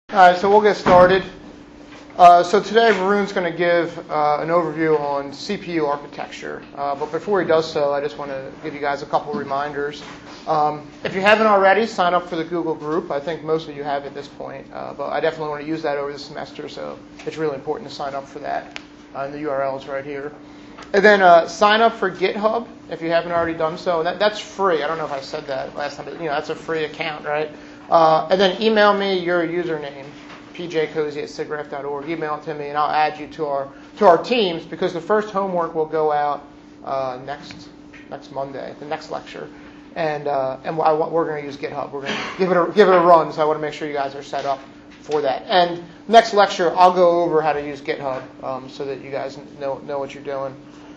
All right, so we'll get started. So today Varun's going to give an overview on CPU architecture. But before he does so, I just want to give you guys a couple reminders. If you haven't already, sign up for the Google group. I think most of you have at this point. But I definitely want to use that over the semester, so it's really important to sign up for that. And the URL is right here. And then sign up for GitHub if you haven't already done so. That's free. I don't know if I said that last time, but that's a free account, right? And then email me your username, pjcozy@sigraph.org. Email it to me, and I'll add you to our teams, because the first homework will go out next Monday, the next lecture, and we're going to use GitHub. We're going to give it a run, so I want to make sure you guys are set up for that. And next lecture, I'll go over how to use GitHub so that you guys know what you're doing.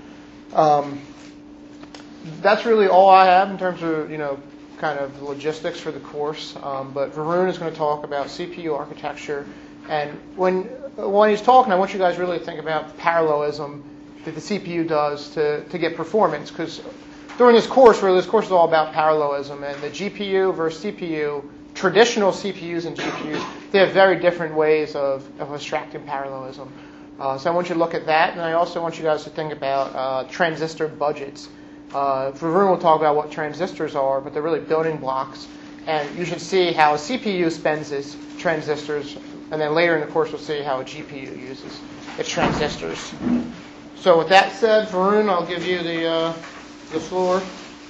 That's really all I have in terms of kind of logistics for the course. But Varun is going to talk about CPU architecture, and when he's talking, I want you guys really to think about parallelism that the CPU does to get performance, because during this course is all about parallelism, and the GPU versus CPU, traditional CPUs and GPUs, they have very different ways of abstracting parallelism. So I want you to look at that, and I also want you guys to think about transistor budgets. Varun will talk about what transistors are, but they're really building blocks, and you should see how a CPU spends its transistors, and then later in the course we'll see how a GPU uses its transistors. So with that said, Varun, I'll give you the floor.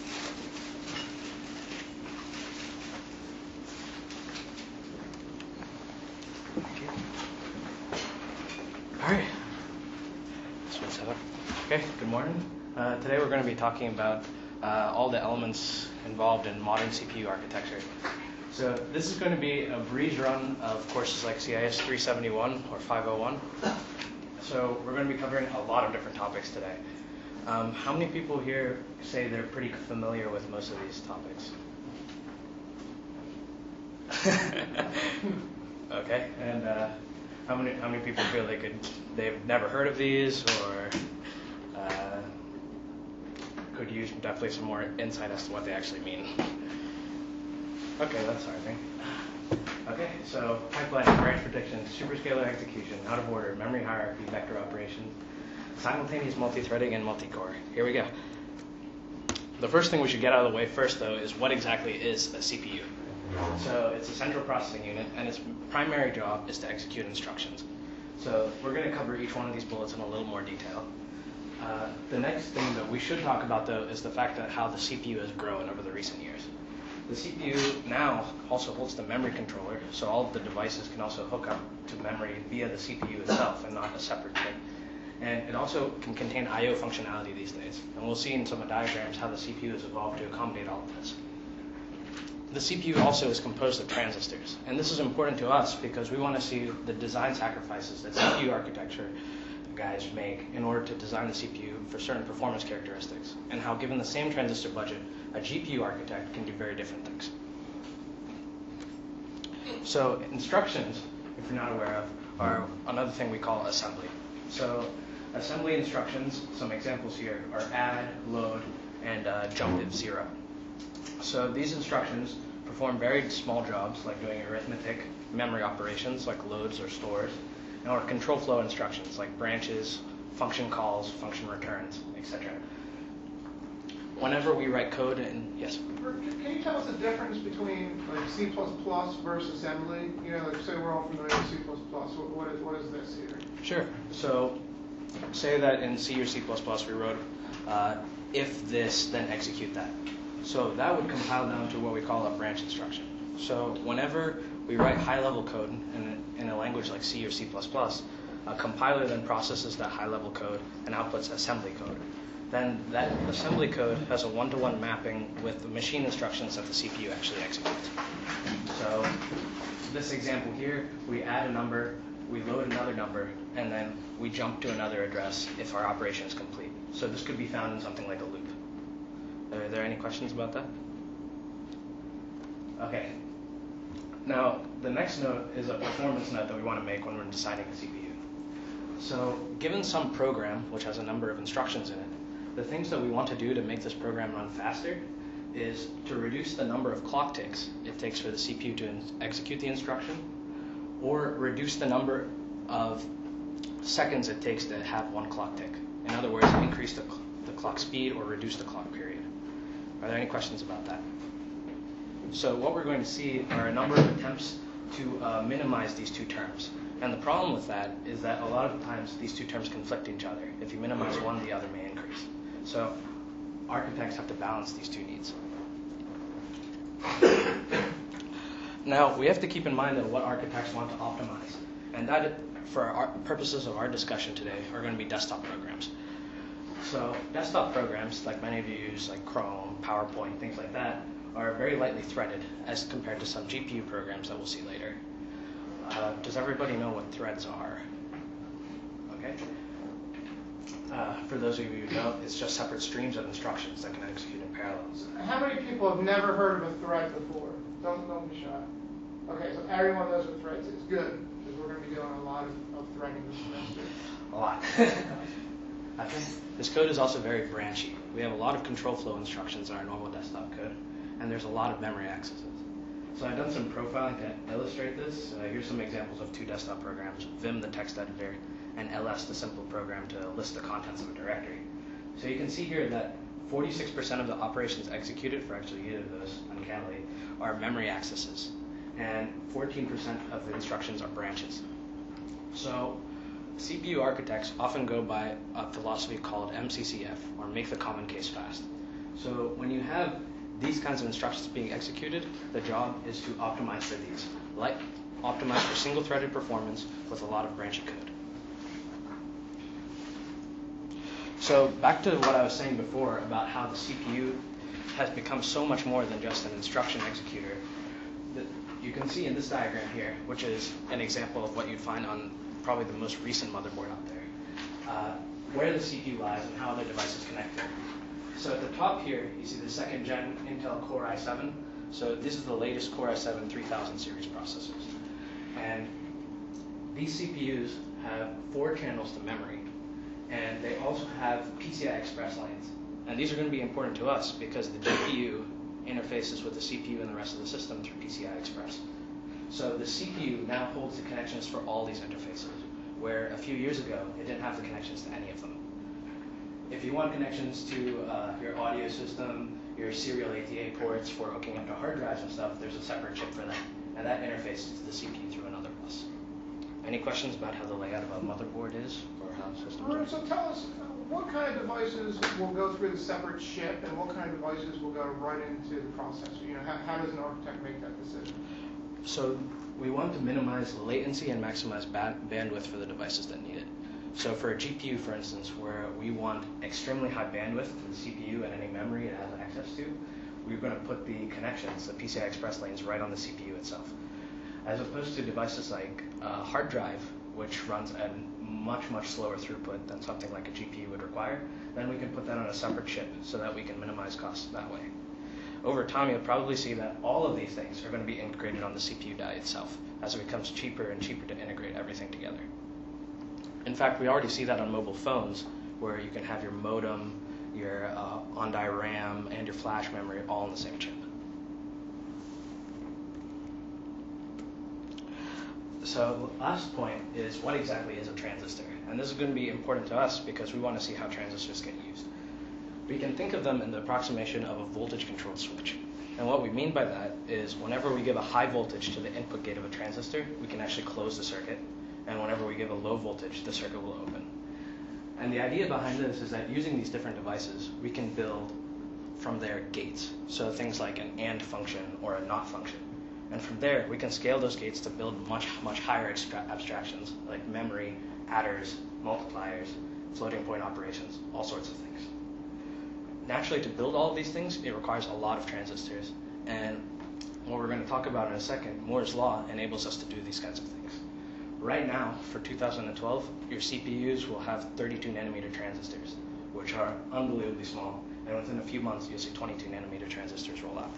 All right. This one's set up. Okay, good morning. Today we're going to be talking about all the elements involved in modern CPU architecture. So this is going to be a breeze run of courses like CIS 371 or 501. So we're going to be covering a lot of different topics today. How many people here say they're pretty familiar with most of these topics? Okay, and how many people feel they've never heard of these, or could use definitely some more insight as to what they actually mean? Okay, that's our thing. Okay, so pipelining, branch prediction, superscalar execution, out of order, memory hierarchy, vector operation, simultaneous multi-threading, and multi-core. Here we go. The first thing we should get out of the way first, though, is what exactly is a CPU. So it's a central processing unit, and its primary job is to execute instructions. So we're going to cover each one of these bullets in a little more detail. The next thing that we should talk about, though, is the fact that how the CPU has grown over the recent years. The CPU now also holds the memory controller, so all of the devices can also hook up to memory via the CPU itself and not a separate thing. And it also can contain I/O functionality these days. And we'll see in some of the diagrams how the CPU has evolved to accommodate all of this. The CPU also is composed of transistors, and this is important to us because we want to see the design sacrifices that CPU architecture guys make in order to design the CPU for certain performance characteristics, and how, given the same transistor budget, a GPU architect can do very different things. So instructions, if you're not aware of, are another thing we call assembly. So assembly instructions, some examples here, are add, load, and jump if 0. So these instructions perform very small jobs, like doing arithmetic, memory operations, like loads or stores, or control flow instructions, like branches, function calls, function returns, etc. Whenever we write code in, yes? Can you tell us the difference between like C++ versus assembly? Like say we're all familiar with C++. What is this here? Sure. So say that in C or C++ we wrote if this, then execute that. So that would compile down to what we call a branch instruction. So whenever we write high-level code in a language like C or C++, a compiler then processes that high-level code and outputs assembly code. Then that assembly code has a one-to-one mapping with the machine instructions that the CPU actually executes. So this example here, we add a number, we load another number, and then we jump to another address if our operation is complete. So this could be found in something like a loop. Are there any questions about that? Okay. Now, the next note is a performance note that we want to make when we're designing a CPU. So, given some program, which has a number of instructions in it, the things that we want to do to make this program run faster is to reduce the number of clock ticks it takes for the CPU to execute the instruction, or reduce the number of seconds it takes to have one clock tick. In other words, increase the clock speed or reduce the clock period. Are there any questions about that? So what we're going to see are a number of attempts to minimize these two terms. And the problem with that is that a lot of times these two terms conflict each other. If you minimize one, the other may increase. So architects have to balance these two needs. Now, we have to keep in mind that what architects want to optimize. And that, for our purposes of our discussion today, are going to be desktop programs. So desktop programs, like many of you use, like Chrome, PowerPoint, things like that, are very lightly threaded as compared to some GPU programs that we'll see later. Does everybody know what threads are? Okay. For those of you who don't, it's just separate streams of instructions that can execute in parallels. How many people have never heard of a thread before? Don't be shy. Okay, so everyone knows what threads is. Good, because we're going to be doing a lot of threading this semester. A lot. Okay. This code is also very branchy. We have a lot of control flow instructions in our normal desktop code, and there's a lot of memory accesses. So I've done some profiling to illustrate this. Here's some examples of two desktop programs, Vim, the text editor, and ls, the simple program to list the contents of a directory. So you can see here that 46% of the operations executed, for actually either of those, uncannily, are memory accesses, and 14% of the instructions are branches. So CPU architects often go by a philosophy called MCCF, or make the common case fast. So when you have these kinds of instructions being executed, the job is to optimize for these, like optimize for single-threaded performance with a lot of branchy code. So back to what I was saying before about how the CPU has become so much more than just an instruction executor. You can see in this diagram here, which is an example of what you'd find on probably the most recent motherboard out there, where the CPU lies and how the device is connected. So at the top here, you see the second gen Intel Core i7. So this is the latest Core i7 3000 series processors. And these CPUs have 4 channels to memory, and they also have PCI Express lanes. And these are going to be important to us because the GPU interfaces with the CPU and the rest of the system through PCI Express. So the CPU now holds the connections for all these interfaces, where a few years ago, it didn't have the connections to any of them. If you want connections to your audio system, your serial ATA ports for hooking up to hard drives and stuff, there's a separate chip for that. And that interfaces to the CPU through another bus. Any questions about how the layout of a motherboard is, or how systems are? So tell us, what kind of devices will go through the separate chip, and what kind of devices will go right into the processor? You know, how does an architect make that decision? So we want to minimize latency and maximize bandwidth for the devices that need it. So for a GPU, for instance, where we want extremely high bandwidth to the CPU and any memory it has access to, we're going to put the connections, the PCI Express lanes, right on the CPU itself. As opposed to devices like a hard drive, which runs at much, much slower throughput than something like a GPU would require, then we can put that on a separate chip so that we can minimize costs that way. Over time, you'll probably see that all of these things are going to be integrated on the CPU die itself as it becomes cheaper and cheaper to integrate everything together. In fact, we already see that on mobile phones, where you can have your modem, your on-die RAM, and your flash memory all on the same chip. So the last point is, what exactly is a transistor? And this is going to be important to us because we want to see how transistors get used. We can think of them in the approximation of a voltage-controlled switch. And what we mean by that is whenever we give a high voltage to the input gate of a transistor, we can actually close the circuit. And whenever we give a low voltage, the circuit will open. And the idea behind this is that using these different devices, we can build from their gates. So things like an AND function or a NOT function. And from there, we can scale those gates to build much, much higher abstractions, like memory, adders, multipliers, floating point operations, all sorts of things. Naturally, to build all of these things, it requires a lot of transistors. And what we're going to talk about in a second, Moore's Law enables us to do these kinds of things. Right now, for 2012, your CPUs will have 32 nanometer transistors, which are unbelievably small. And within a few months, you'll see 22 nanometer transistors roll out.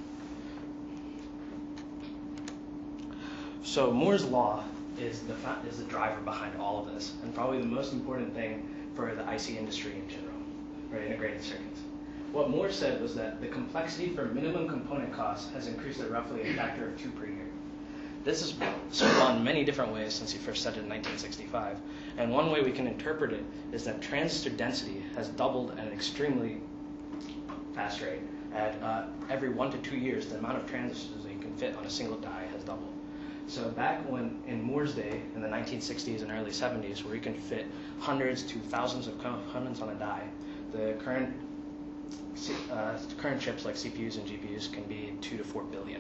So Moore's Law is the driver behind all of this, and probably the most important thing for the IC industry in general, or integrated circuits. What Moore said was that the complexity for minimum component costs has increased at roughly a factor of 2 per year. this has spawned many different ways since he first said it in 1965. And one way we can interpret it is that transistor density has doubled at an extremely fast rate. At every 1 to 2 years, the amount of transistors that you can fit on a single die has doubled. So back when in Moore's day, in the 1960s and early 70s, where you can fit hundreds to thousands of components on a die, the current chips like CPUs and GPUs can be 2 to 4 billion.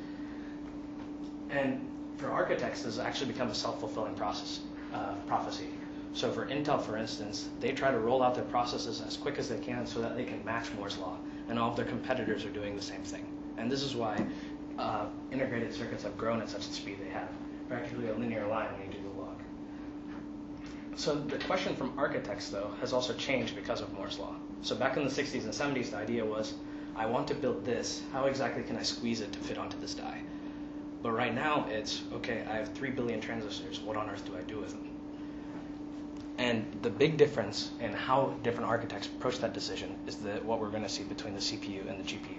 And for architects, this has actually become a self-fulfilling prophecy. So for Intel, for instance, they try to roll out their processes as quick as they can so that they can match Moore's law, and all of their competitors are doing the same thing. And this is why integrated circuits have grown at such a speed they have, practically a linear line when you do the log. So the question from architects, though, has also changed because of Moore's law. So back in the 60s and 70s, the idea was, I want to build this. How exactly can I squeeze it to fit onto this die? But right now, it's, okay, I have 3 billion transistors. What on earth do I do with them? And the big difference in how different architects approach that decision is what we're going to see between the CPU and the GPU.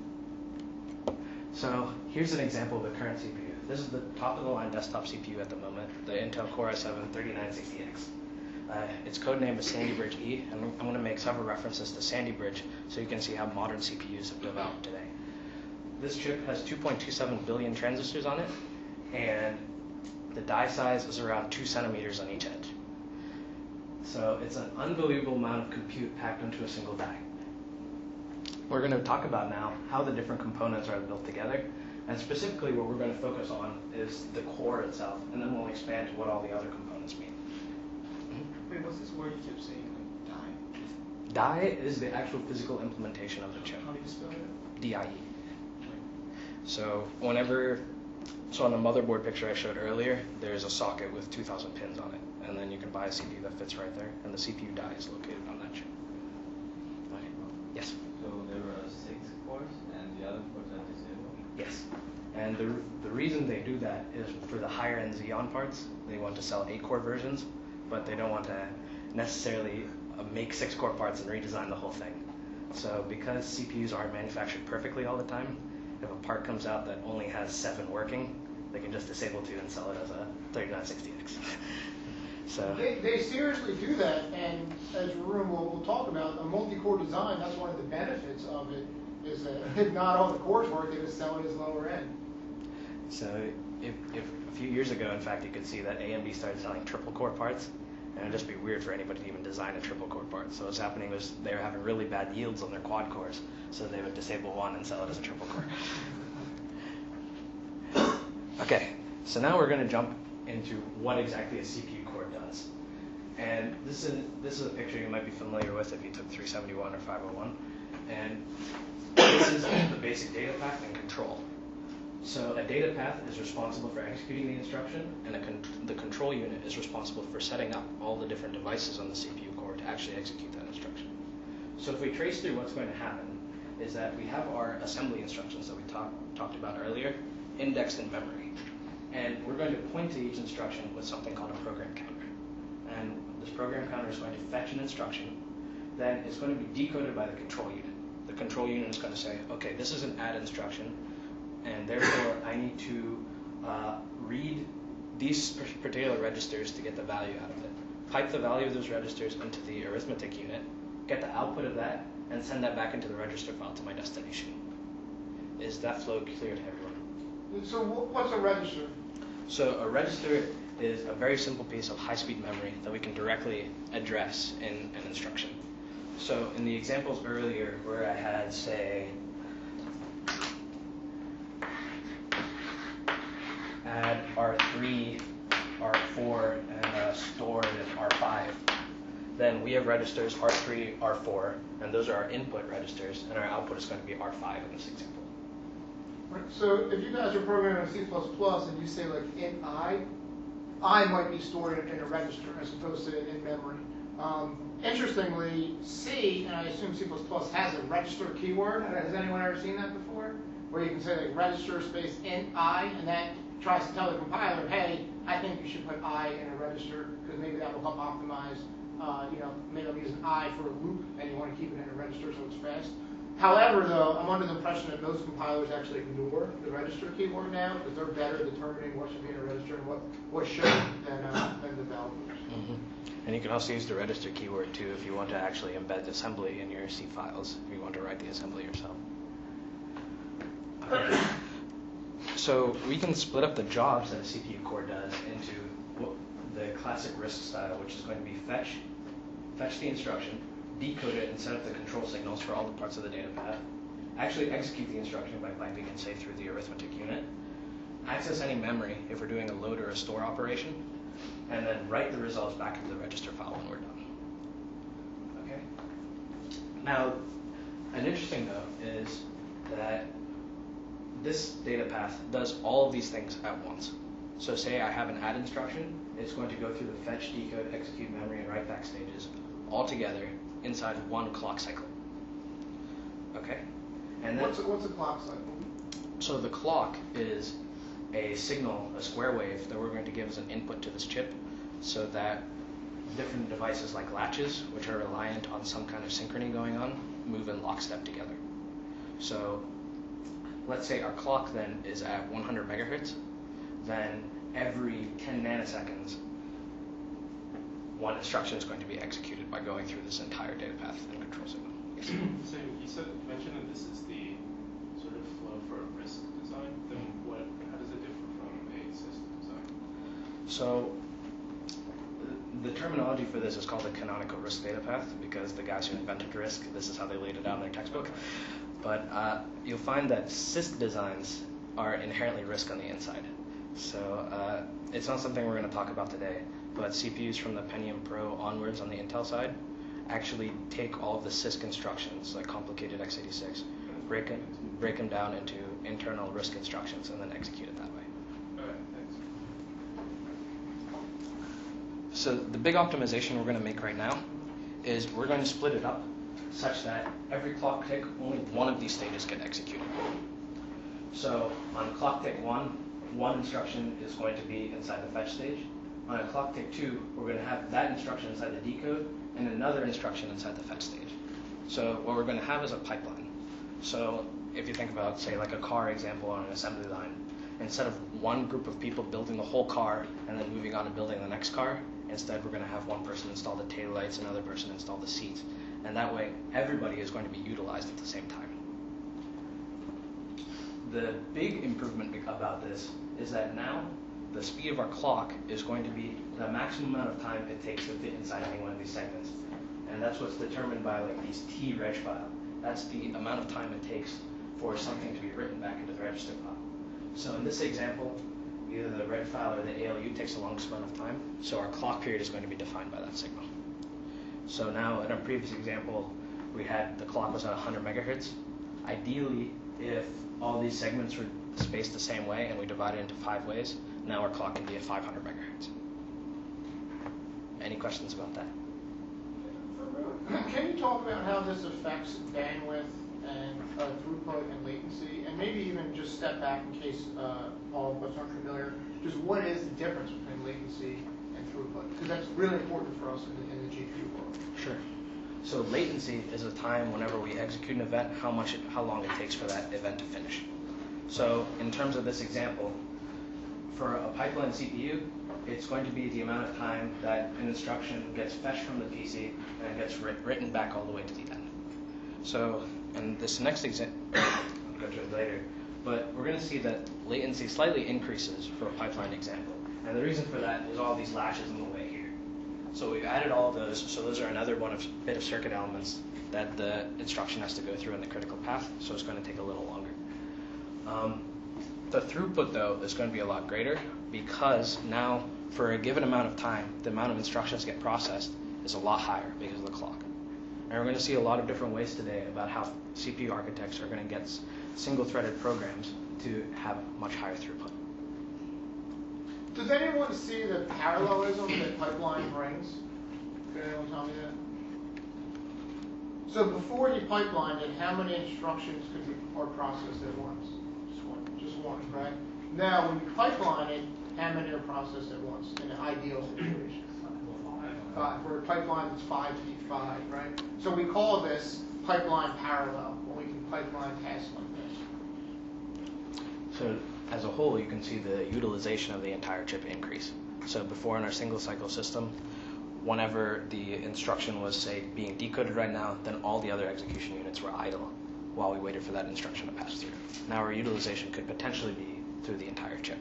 So here's an example of the current CPU. This is the top-of-the-line desktop CPU at the moment, the Intel Core i7-3960X. Its codename is Sandy Bridge E, and I'm going to make several references to Sandy Bridge so you can see how modern CPUs have developed today. This chip has 2.27 billion transistors on it, and the die size is around 2 centimeters on each edge. So it's an unbelievable amount of compute packed into a single die. We're going to talk about now how the different components are built together, and specifically what we're going to focus on is the core itself, and then we'll expand to what all the other components mean. Wait, what's this word you kept saying? Die? Die is the actual physical implementation of the chip. How do you spell it? DIE. So on the motherboard picture I showed earlier, there's a socket with 2,000 pins on it, and then you can buy a CPU that fits right there, and the CPU die is located on that chip. Okay. Yes? So there were 6 cores, and the other cores are disabled? Yes. And the reason they do that is for the higher-end Xeon parts, they want to sell 8-core versions, but they don't want to necessarily make 6-core parts and redesign the whole thing. So because CPUs aren't manufactured perfectly all the time, if a part comes out that only has 7 working, they can just disable 2 and sell it as a 3960X. So They seriously do that, and as Varun will talk about, a multi-core design, that's one of the benefits of it, is that if not all the cores work, they just sell it as lower end. So if a few years ago, in fact, you could see that AMD started selling triple core parts, and it'd just be weird for anybody to even design a triple core part. So what's happening was they were having really bad yields on their quad cores, so they would disable one and sell it as a triple core. Okay, so now we're going to jump into what exactly a CPU core does. And this is a picture you might be familiar with if you took 371 or 501. And this is the basic data path and control. So a data path is responsible for executing the instruction, and the control unit is responsible for setting up all the different devices on the CPU core to actually execute that instruction. So if we trace through what's going to happen, is that we have our assembly instructions that we talked about earlier, indexed in memory. And we're going to point to each instruction with something called a program counter. And this program counter is going to fetch an instruction, then it's going to be decoded by the control unit. The control unit is going to say, okay, this is an add instruction, and therefore I need to read these particular registers to get the value out of it. Pipe the value of those registers into the arithmetic unit, get the output of that, and send that back into the register file to my destination. Is that flow clear to everyone? So what's a register? So a register is a very simple piece of high-speed memory that we can directly address in an instruction. So in the examples earlier where I had, say, add R3, R4, and stored in R5, then we have registers R3, R4, and those are our input registers, and our output is going to be R5 in this example. Right. So if you guys are programming C++ and you say like int I might be stored in a register as opposed to in memory. Interestingly, C, and I assume C++ has a register keyword. Has anyone ever seen that before? Where you can say like register space int I, and that tries to tell the compiler, hey, I think you should put I in a register because maybe that will help optimize. Maybe I'm using I for a loop, and you want to keep it in a register so it's fast. However, though, I'm under the impression that most compilers actually ignore the register keyword now because they're better at determining what should be in a register and what shouldn't than developers. Mm-hmm. And you can also use the register keyword too if you want to actually embed assembly in your C files, if you want to write the assembly yourself. Okay. So we can split up the jobs that a CPU core does into the classic RISC style, which is going to be fetch the instruction, decode it and set up the control signals for all the parts of the data path, actually execute the instruction by piping and say through the arithmetic unit, access any memory if we're doing a load or a store operation, and then write the results back into the register file when we're done. Okay. Now, an interesting note is that this data path does all of these things at once. So say I have an add instruction, it's going to go through the fetch, decode, execute memory, and write back stages all together inside one clock cycle. Okay? And then, What's a clock cycle? so the clock is a signal, a square wave, that we're going to give as an input to this chip so that different devices like latches, which are reliant on some kind of synchrony going on, move in lockstep together. So let's say our clock then is at 100 megahertz, then every 10 nanoseconds, one instruction is going to be executed by going through this entire data path and control signal. Yes. So you mentioned that this is the sort of flow for a RISC design. Then how does it differ from a system design? So the terminology for this is called the canonical RISC data path because the guys who invented RISC, this is how they laid it out in their textbook. But you'll find that SISC designs are inherently RISC on the inside. So it's not something we're going to talk about today, but CPUs from the Pentium Pro onwards on the Intel side actually take all of the CISC instructions, like complicated x86, break them down into internal RISC instructions, and then execute it that way. All right, thanks. So the big optimization we're going to make right now is we're going to split it up such that every clock tick, only one of these stages get executed. So on clock tick one instruction is going to be inside the fetch stage. On a clock tick 2, we're going to have that instruction inside the decode and another instruction inside the fetch stage. So what we're going to have is a pipeline. So if you think about, say, like a car example on an assembly line, instead of one group of people building the whole car and then moving on to building the next car, instead we're going to have one person install the taillights, another person install the seats. And that way, everybody is going to be utilized at the same time. The big improvement about this is that now the speed of our clock is going to be the maximum amount of time it takes to fit inside any one of these segments. And that's what's determined by like these T-reg file. That's the amount of time it takes for something to be written back into the register file. So in this example, either the reg file or the ALU takes the longest amount of time. So our clock period is going to be defined by that signal. So now in our previous example, we had the clock was at 100 megahertz. Ideally, if all these segments were spaced the same way and we divide it into 5 ways, now our clock can be at 500 megahertz. Any questions about that? Can you talk about how this affects bandwidth and throughput and latency, and maybe even just step back in case all of us aren't familiar, just what is the difference between latency and throughput? Because that's really important for us in the GPU world. Sure. So latency is a time whenever we execute an event, how long it takes for that event to finish. So in terms of this example, for a pipeline CPU, it's going to be the amount of time that an instruction gets fetched from the PC and gets written back all the way to the end. So in this next example, I'll go to it later, but we're going to see that latency slightly increases for a pipeline example. And the reason for that is all these latches in the way here. So we've added all of those, so those are another bit of circuit elements that the instruction has to go through in the critical path, so it's going to take a little longer. The throughput, though, is going to be a lot greater because now, for a given amount of time, the amount of instructions get processed is a lot higher because of the clock. And we're going to see a lot of different ways today about how CPU architects are going to get single-threaded programs to have much higher throughput. Does anyone see the parallelism that pipeline brings? Can anyone tell me that? So before you pipelined it, how many instructions are processed at once? Just one, right? Now, when you pipeline it, how many are processed at once in an ideal situation? 5. For a pipeline that's 5 feet 5, right? So we call this pipeline parallel. When we can pipeline tasks like this. So as a whole, you can see the utilization of the entire chip increase. So before in our single cycle system, whenever the instruction was, say, being decoded right now, then all the other execution units were idle while we waited for that instruction to pass through. Now our utilization could potentially be through the entire chip.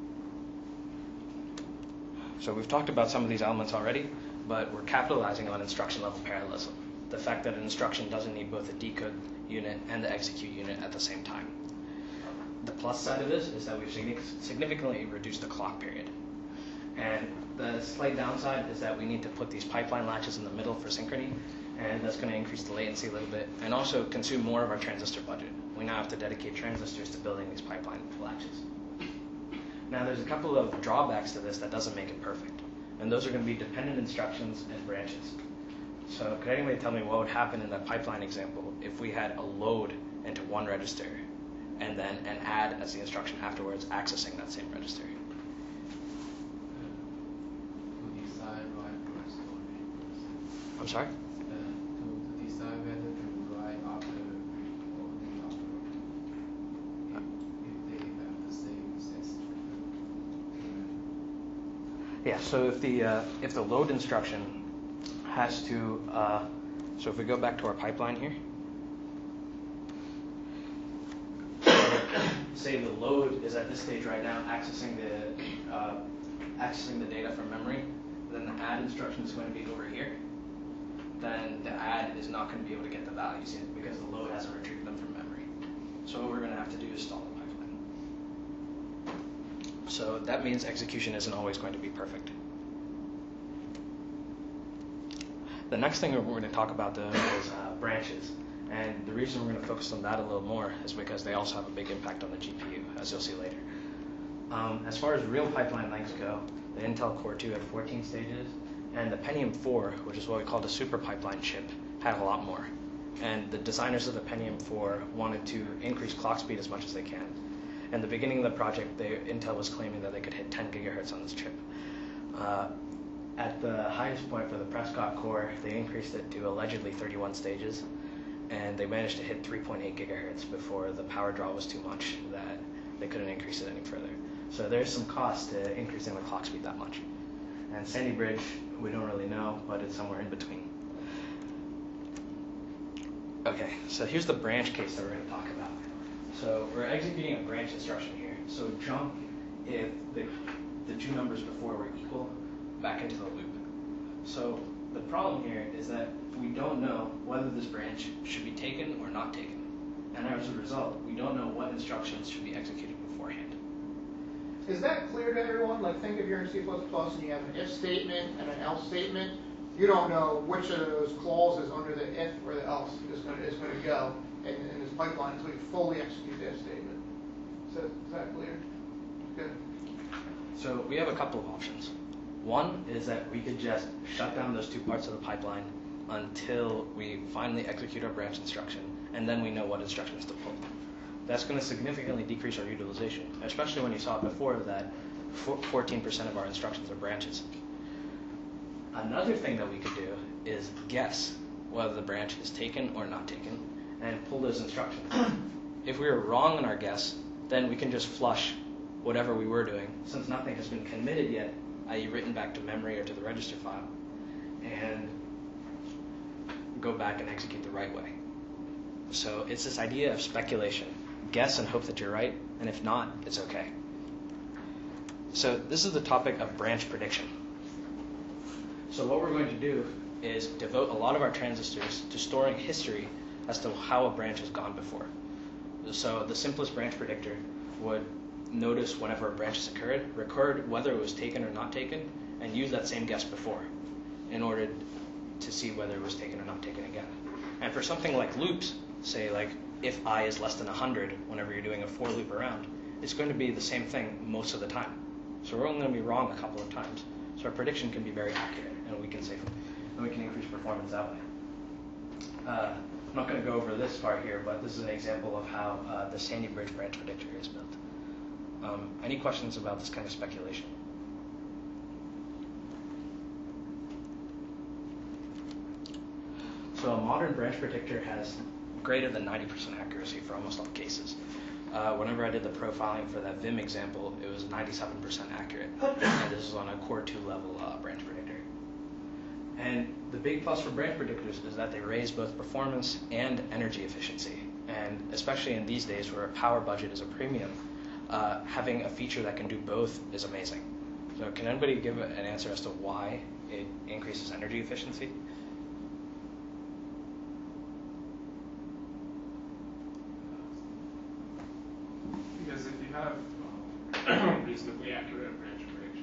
So we've talked about some of these elements already, but we're capitalizing on instruction level parallelism. The fact that an instruction doesn't need both the decode unit and the execute unit at the same time. The plus side of this is that we've significantly reduced the clock period. And the slight downside is that we need to put these pipeline latches in the middle for synchrony, and that's going to increase the latency a little bit, and also consume more of our transistor budget. We now have to dedicate transistors to building these pipeline latches. Now there's a couple of drawbacks to this that doesn't make it perfect, and those are going to be dependent instructions and branches. So could anybody tell me what would happen in that pipeline example if we had a load into one register and then an add as the instruction afterwards accessing that same register? To decide write first or read first. I'm sorry? To decide whether to write after read or read after. If they have the same sense. Yeah, so if the load instruction has to, so if we go back to our pipeline here, say the load is at this stage right now accessing the data from memory, then the add instruction is going to be over here. Then the add is not going to be able to get the values in because the load hasn't retrieved them from memory. So what we're going to have to do is stall the pipeline. So that means execution isn't always going to be perfect. The next thing we're going to talk about though is branches. And the reason we're going to focus on that a little more is because they also have a big impact on the GPU, as you'll see later. As far as real pipeline lengths go, the Intel Core 2 had 14 stages, and the Pentium 4, which is what we call the super pipeline chip, had a lot more. And the designers of the Pentium 4 wanted to increase clock speed as much as they can. In the beginning of the project, Intel was claiming that they could hit 10 gigahertz on this chip. At the highest point for the Prescott core, they increased it to allegedly 31 stages, and they managed to hit 3.8 gigahertz before the power draw was too much that they couldn't increase it any further. So there's some cost to increasing the clock speed that much. And Sandy Bridge, we don't really know, but it's somewhere in between. Okay, so here's the branch case that we're going to talk about. So we're executing a branch instruction here. So jump if the two numbers before were equal back into the loop. So the problem here is that we don't know whether this branch should be taken or not taken. And as a result, we don't know what instructions should be executed beforehand. Is that clear to everyone? Like, think if you're in C++ and you have an if statement and an else statement. You don't know which of those clauses under the if or the else is going to go in this pipeline until you fully execute the if statement. So is that clear? Good. So we have a couple of options. One is that we could just shut down those two parts of the pipeline until we finally execute our branch instruction, and then we know what instructions to pull. That's going to significantly decrease our utilization, especially when you saw before that 14% of our instructions are branches. Another thing that we could do is guess whether the branch is taken or not taken, and pull those instructions. If we were wrong in our guess, then we can just flush whatever we were doing, since nothing has been committed yet, i.e. written back to memory or to the register file, and go back and execute the right way. So it's this idea of speculation. Guess and hope that you're right, and if not, it's okay. So this is the topic of branch prediction. So what we're going to do is devote a lot of our transistors to storing history as to how a branch has gone before. So the simplest branch predictor would notice whenever a branch has occurred, record whether it was taken or not taken, and use that same guess before in order to see whether it was taken or not taken again. And for something like loops, say like if I is less than 100 whenever you're doing a for loop around, it's going to be the same thing most of the time. So we're only going to be wrong a couple of times. So our prediction can be very accurate, and we can increase performance that way. I'm not going to go over this part here, but this is an example of how the Sandy Bridge branch predictor is built. Any questions about this kind of speculation? So a modern branch predictor has greater than 90% accuracy for almost all cases. Whenever I did the profiling for that Vim example, it was 97% accurate, and this is on a Core 2 level branch predictor. And the big plus for branch predictors is that they raise both performance and energy efficiency, and especially in these days where a power budget is a premium, having a feature that can do both is amazing. So can anybody give an answer as to why it increases energy efficiency? Because if you have reasonably accurate branch prediction,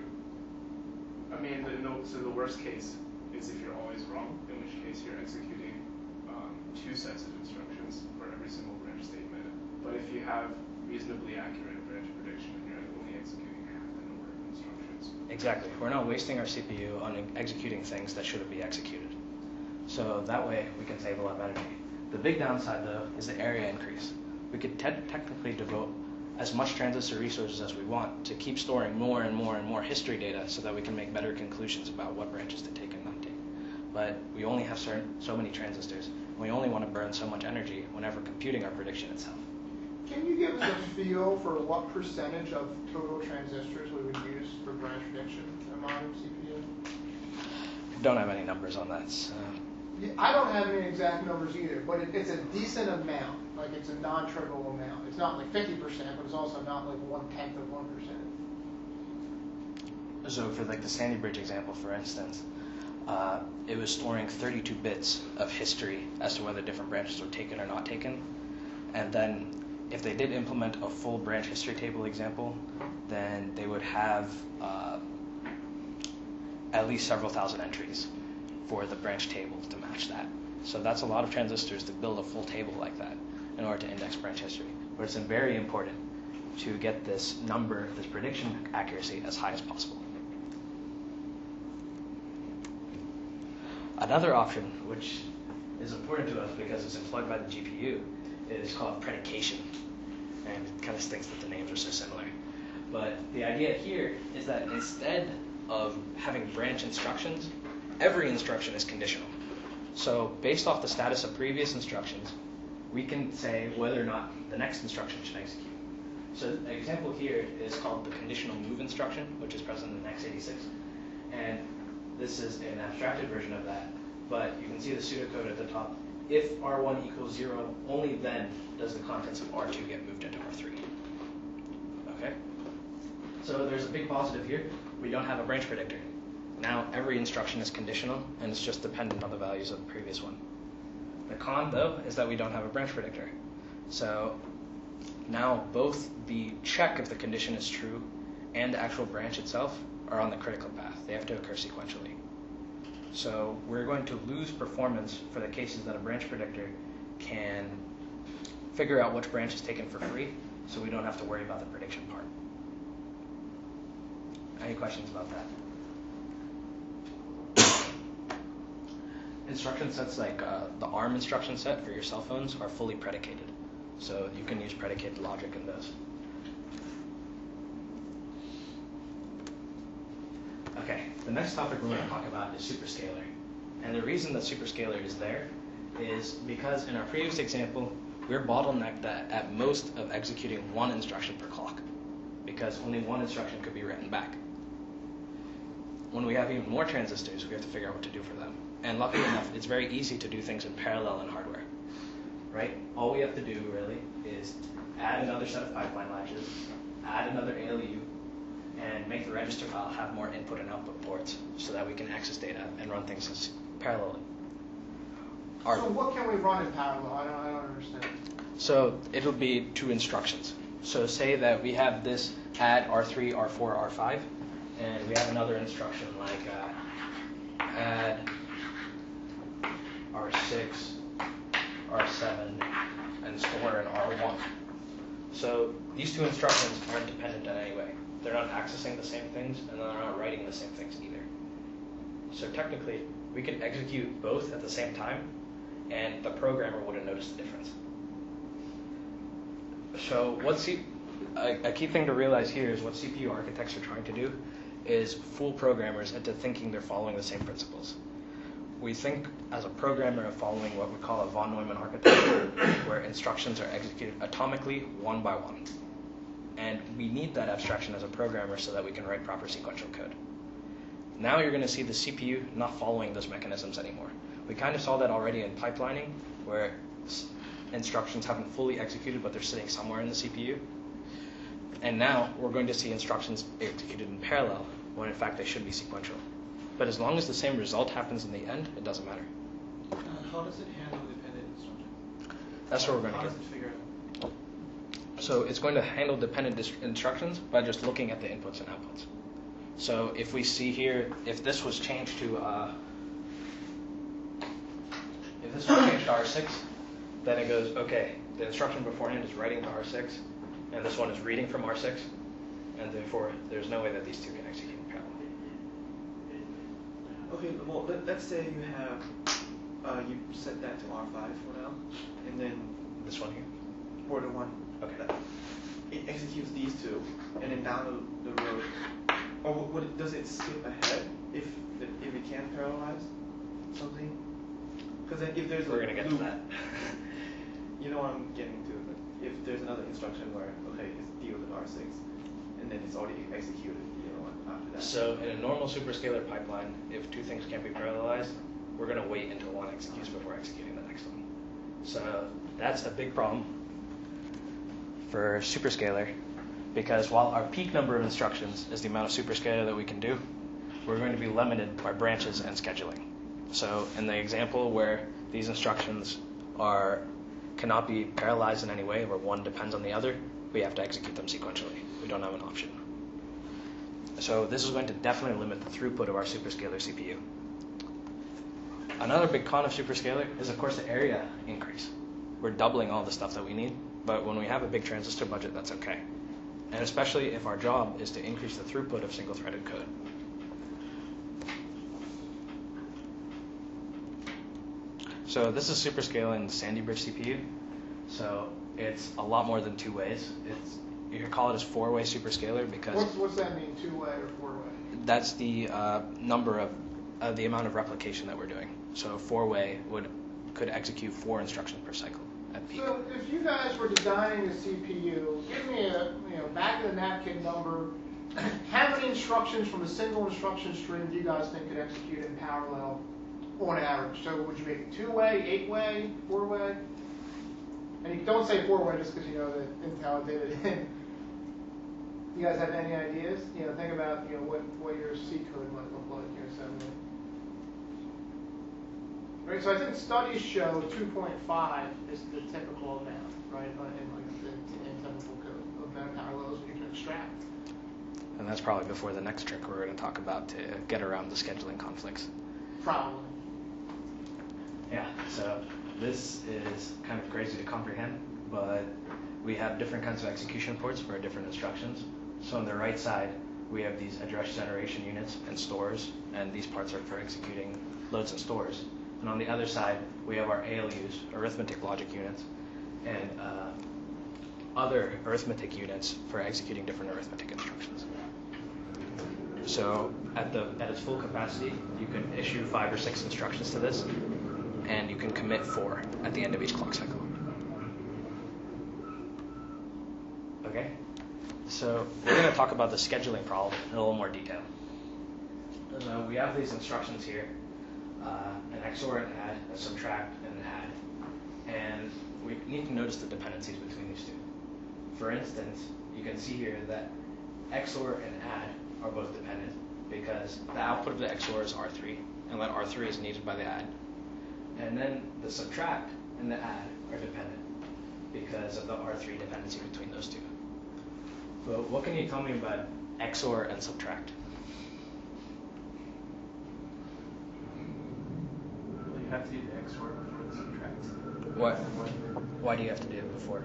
so the worst case is if you're always wrong, in which case you're executing two sets of instructions for every single branch statement. But if you have reasonably accurate branch prediction, you're only executing half the number of instructions. Exactly. We're not wasting our CPU on executing things that shouldn't be executed. So that way we can save a lot of energy. The big downside, though, is the area increase. We could technically devote as much transistor resources as we want to keep storing more and more and more history data so that we can make better conclusions about what branches to take and not take. But we only have so many transistors, and we only want to burn so much energy whenever computing our prediction itself. Can you give us a feel for what percentage of total transistors we would use for branch prediction in a modern CPU? Don't have any numbers on that. So. Yeah, I don't have any exact numbers either, but it's a decent amount. Like, it's a non-trivial amount. It's not like 50%, but it's also not like 1/10 of 1%. So for like the Sandy Bridge example, for instance, it was storing 32 bits of history as to whether different branches were taken or not taken. And then if they did implement a full branch history table example, then they would have at least several thousand entries for the branch table to match that. So that's a lot of transistors to build a full table like that in order to index branch history. But it's very important to get this number, this prediction accuracy, as high as possible. Another option, which is important to us because it's employed by the GPU, is called predication. And it kind of stinks that the names are so similar. But the idea here is that instead of having branch instructions, every instruction is conditional. So based off the status of previous instructions, we can say whether or not the next instruction should execute. So an example here is called the conditional move instruction, which is present in x86. And this is an abstracted version of that, but you can see the pseudocode at the top. If R1 equals 0, only then does the contents of R2 get moved into R3. Okay? So there's a big positive here. We don't have a branch predictor. Now every instruction is conditional, and it's just dependent on the values of the previous one. The con, though, is that we don't have a branch predictor. So now both the check if the condition is true and the actual branch itself are on the critical path. They have to occur sequentially. So we're going to lose performance for the cases that a branch predictor can figure out which branch is taken for free, so we don't have to worry about the prediction part. Any questions about that? Instruction sets like the ARM instruction set for your cell phones are fully predicated. So you can use predicated logic in those. Okay, the next topic we're going to talk about is superscalar. And the reason that superscalar is there is because in our previous example, we're bottlenecked at most of executing one instruction per clock, because only one instruction could be written back. When we have even more transistors, we have to figure out what to do for them. And luckily enough, it's very easy to do things in parallel in hardware, right? All we have to do, really, is add another set of pipeline latches, add another ALU, and make the register file have more input and output ports so that we can access data and run things as parallelly. So what can we run in parallel? I don't understand. So it'll be two instructions. So say that we have this add R3, R4, R5, and we have another instruction like add R6, R7, and store in R1. So these two instructions aren't dependent in any way. They're not accessing the same things, and they're not writing the same things either. So technically, we could execute both at the same time, and the programmer wouldn't notice the difference. So a key thing to realize here is what CPU architects are trying to do is fool programmers into thinking they're following the same principles. we think as a programmer of following what we call a von Neumann architecture, where instructions are executed atomically, one by one. And we need that abstraction as a programmer so that we can write proper sequential code. Now you're going to see the CPU not following those mechanisms anymore. We kind of saw that already in pipelining, where instructions haven't fully executed, but they're sitting somewhere in the CPU. And now we're going to see instructions executed in parallel, when in fact they should be sequential. But as long as the same result happens in the end, it doesn't matter. How does it handle dependent instructions? That's what we're going How to does get. it figure out? So it's going to handle dependent instructions by just looking at the inputs and outputs. So if we see here, if this was changed to R6, then it goes, okay, the instruction beforehand is writing to R6, and this one is reading from R6, and therefore there's no way that these two can execute in parallel. Okay, well, let's say you have, you set that to R5 for now, and then This one here? for the one, Okay. it executes these two, and then down the road, or does it skip ahead if it can parallelize something? Because then if there's We're going to get to loop, that. you know what I'm getting to, but if there's another instruction where, okay, it's deal with R6, and then it's already executed, you know, after that. So in a normal superscalar pipeline, if two things can't be parallelized, we're going to wait until one executes before executing the next one. So that's a big problem for superscalar, because while our peak number of instructions is the amount of superscalar that we can do, we're going to be limited by branches and scheduling. So in the example where these instructions cannot be parallelized in any way, where one depends on the other, we have to execute them sequentially. We don't have an option. So this is going to definitely limit the throughput of our superscalar CPU. Another big con of superscalar is, of course, the area increase. We're doubling all the stuff that we need, but when we have a big transistor budget, that's okay. And especially if our job is to increase the throughput of single-threaded code. So this is superscaling Sandy Bridge CPU. So it's a lot more than two ways. You could call it as four-way superscalar because What's that mean, two-way or four-way? that's the number of the amount of replication that we're doing. So four-way could execute 4 instructions per cycle at peak. So if you guys were designing the CPU, give me a back of the napkin number. How many instructions from a single instruction stream do you guys think could execute in parallel on average? So would you make it two-way, 8-way, 4-way? And you don't say 4-way just because you know that Intel did it in. You guys have any ideas? Think about what your C code might look like in assembly. Right, so I think studies show 2.5 is the typical amount, right, in typical code of amount of parallels you can extract. And that's probably before the next trick we're going to talk about to get around the scheduling conflicts. Probably. Yeah, so this is kind of crazy to comprehend, but we have different kinds of execution ports for different instructions. So on the right side, we have these address generation units and stores, and these parts are for executing loads and stores. And on the other side, we have our ALUs, arithmetic logic units, and other arithmetic units for executing different arithmetic instructions. So at its full capacity, you can issue 5 or 6 instructions to this, and you can commit 4 at the end of each clock cycle. Okay? So we're going to talk about the scheduling problem in a little more detail. We have these instructions here, an XOR, an add, a subtract, and an add. And we need to notice the dependencies between these two. For instance, you can see here that XOR and add are both dependent because the output of the XOR is R3, and that R3 is needed by the add. And then the subtract and the add are dependent because of the R3 dependency between those two. So what can you tell me about XOR and subtract? Well, you have to do the XOR before the subtract. What? Why do you have to do it before?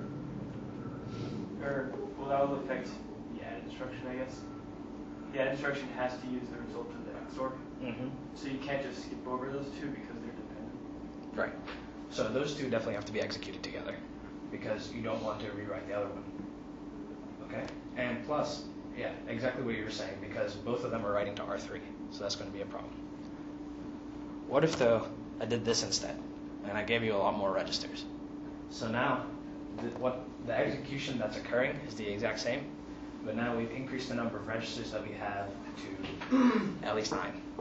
Well, that will affect the add instruction, I guess. The add instruction has to use the result of the XOR. Mm-hmm. So you can't just skip over those two because they're dependent. Right. So those two definitely have to be executed together because you don't want to rewrite the other one. Okay? And plus, yeah, exactly what you were saying, because both of them are writing to R3, so that's going to be a problem. what if though I did this instead, and I gave you a lot more registers? So now, the execution that's occurring is the exact same, but now we've increased the number of registers that we have to at least 9.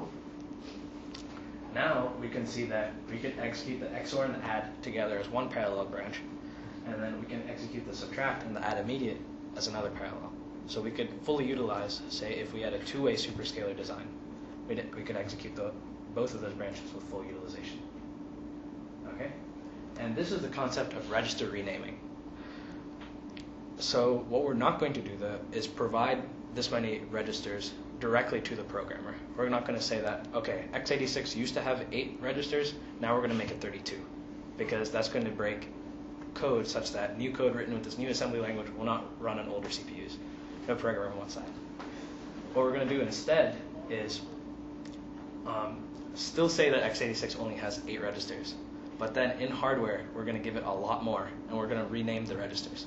Now we can see that we can execute the XOR and the add together as one parallel branch, and then we can execute the subtract and the add immediate as another parallel. So we could fully utilize, say, if we had a two-way superscalar design, we could execute both of those branches with full utilization. Okay? And this is the concept of register renaming. So what we're not going to do, though, is provide this many registers directly to the programmer. We're not going to say that, okay, x86 used to have 8 registers, now we're going to make it 32, because that's going to break code such that new code written with this new assembly language will not run on older CPUs. No programmer wants that. What we're going to do instead is still say that x86 only has 8 registers, but then in hardware, we're going to give it a lot more, and we're going to rename the registers.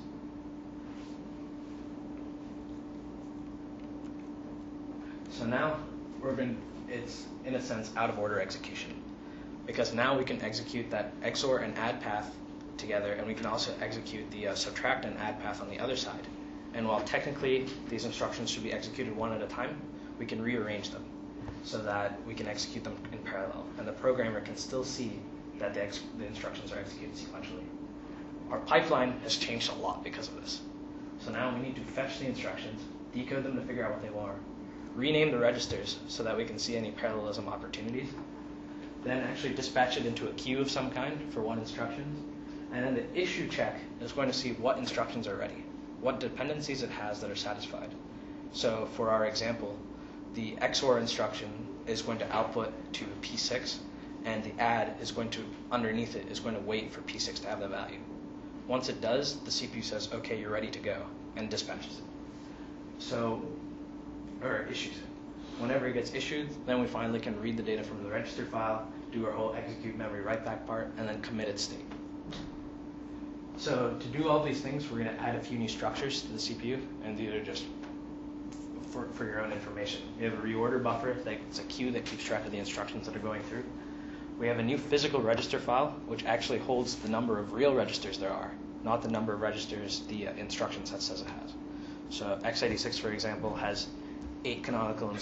So now it's in a sense out of order execution, because now we can execute that XOR and add path together, and we can also execute the subtract and add path on the other side. And while technically these instructions should be executed one at a time, we can rearrange them so that we can execute them in parallel, and the programmer can still see that the instructions are executed sequentially. Our pipeline has changed a lot because of this. So now we need to fetch the instructions, decode them to figure out what they are, rename the registers so that we can see any parallelism opportunities, then actually dispatch it into a queue of some kind for one instruction, and then the issue check is going to see what instructions are ready, what dependencies it has that are satisfied. So for our example, the XOR instruction is going to output to P6, and the add is going to, underneath it, is going to wait for P6 to have the value. Once it does, the CPU says, okay, you're ready to go, and dispatches it. Or issues it. Whenever it gets issued, then we finally can read the data from the register file, do our whole execute memory write back part, and then commit its state. So to do all these things, we're going to add a few new structures to the CPU, and these are just for your own information. We have a reorder buffer, it's a queue that keeps track of the instructions that are going through. We have a new physical register file, which actually holds the number of real registers there are, not the number of registers the instruction set says it has. So x86, for example, has 8 canonical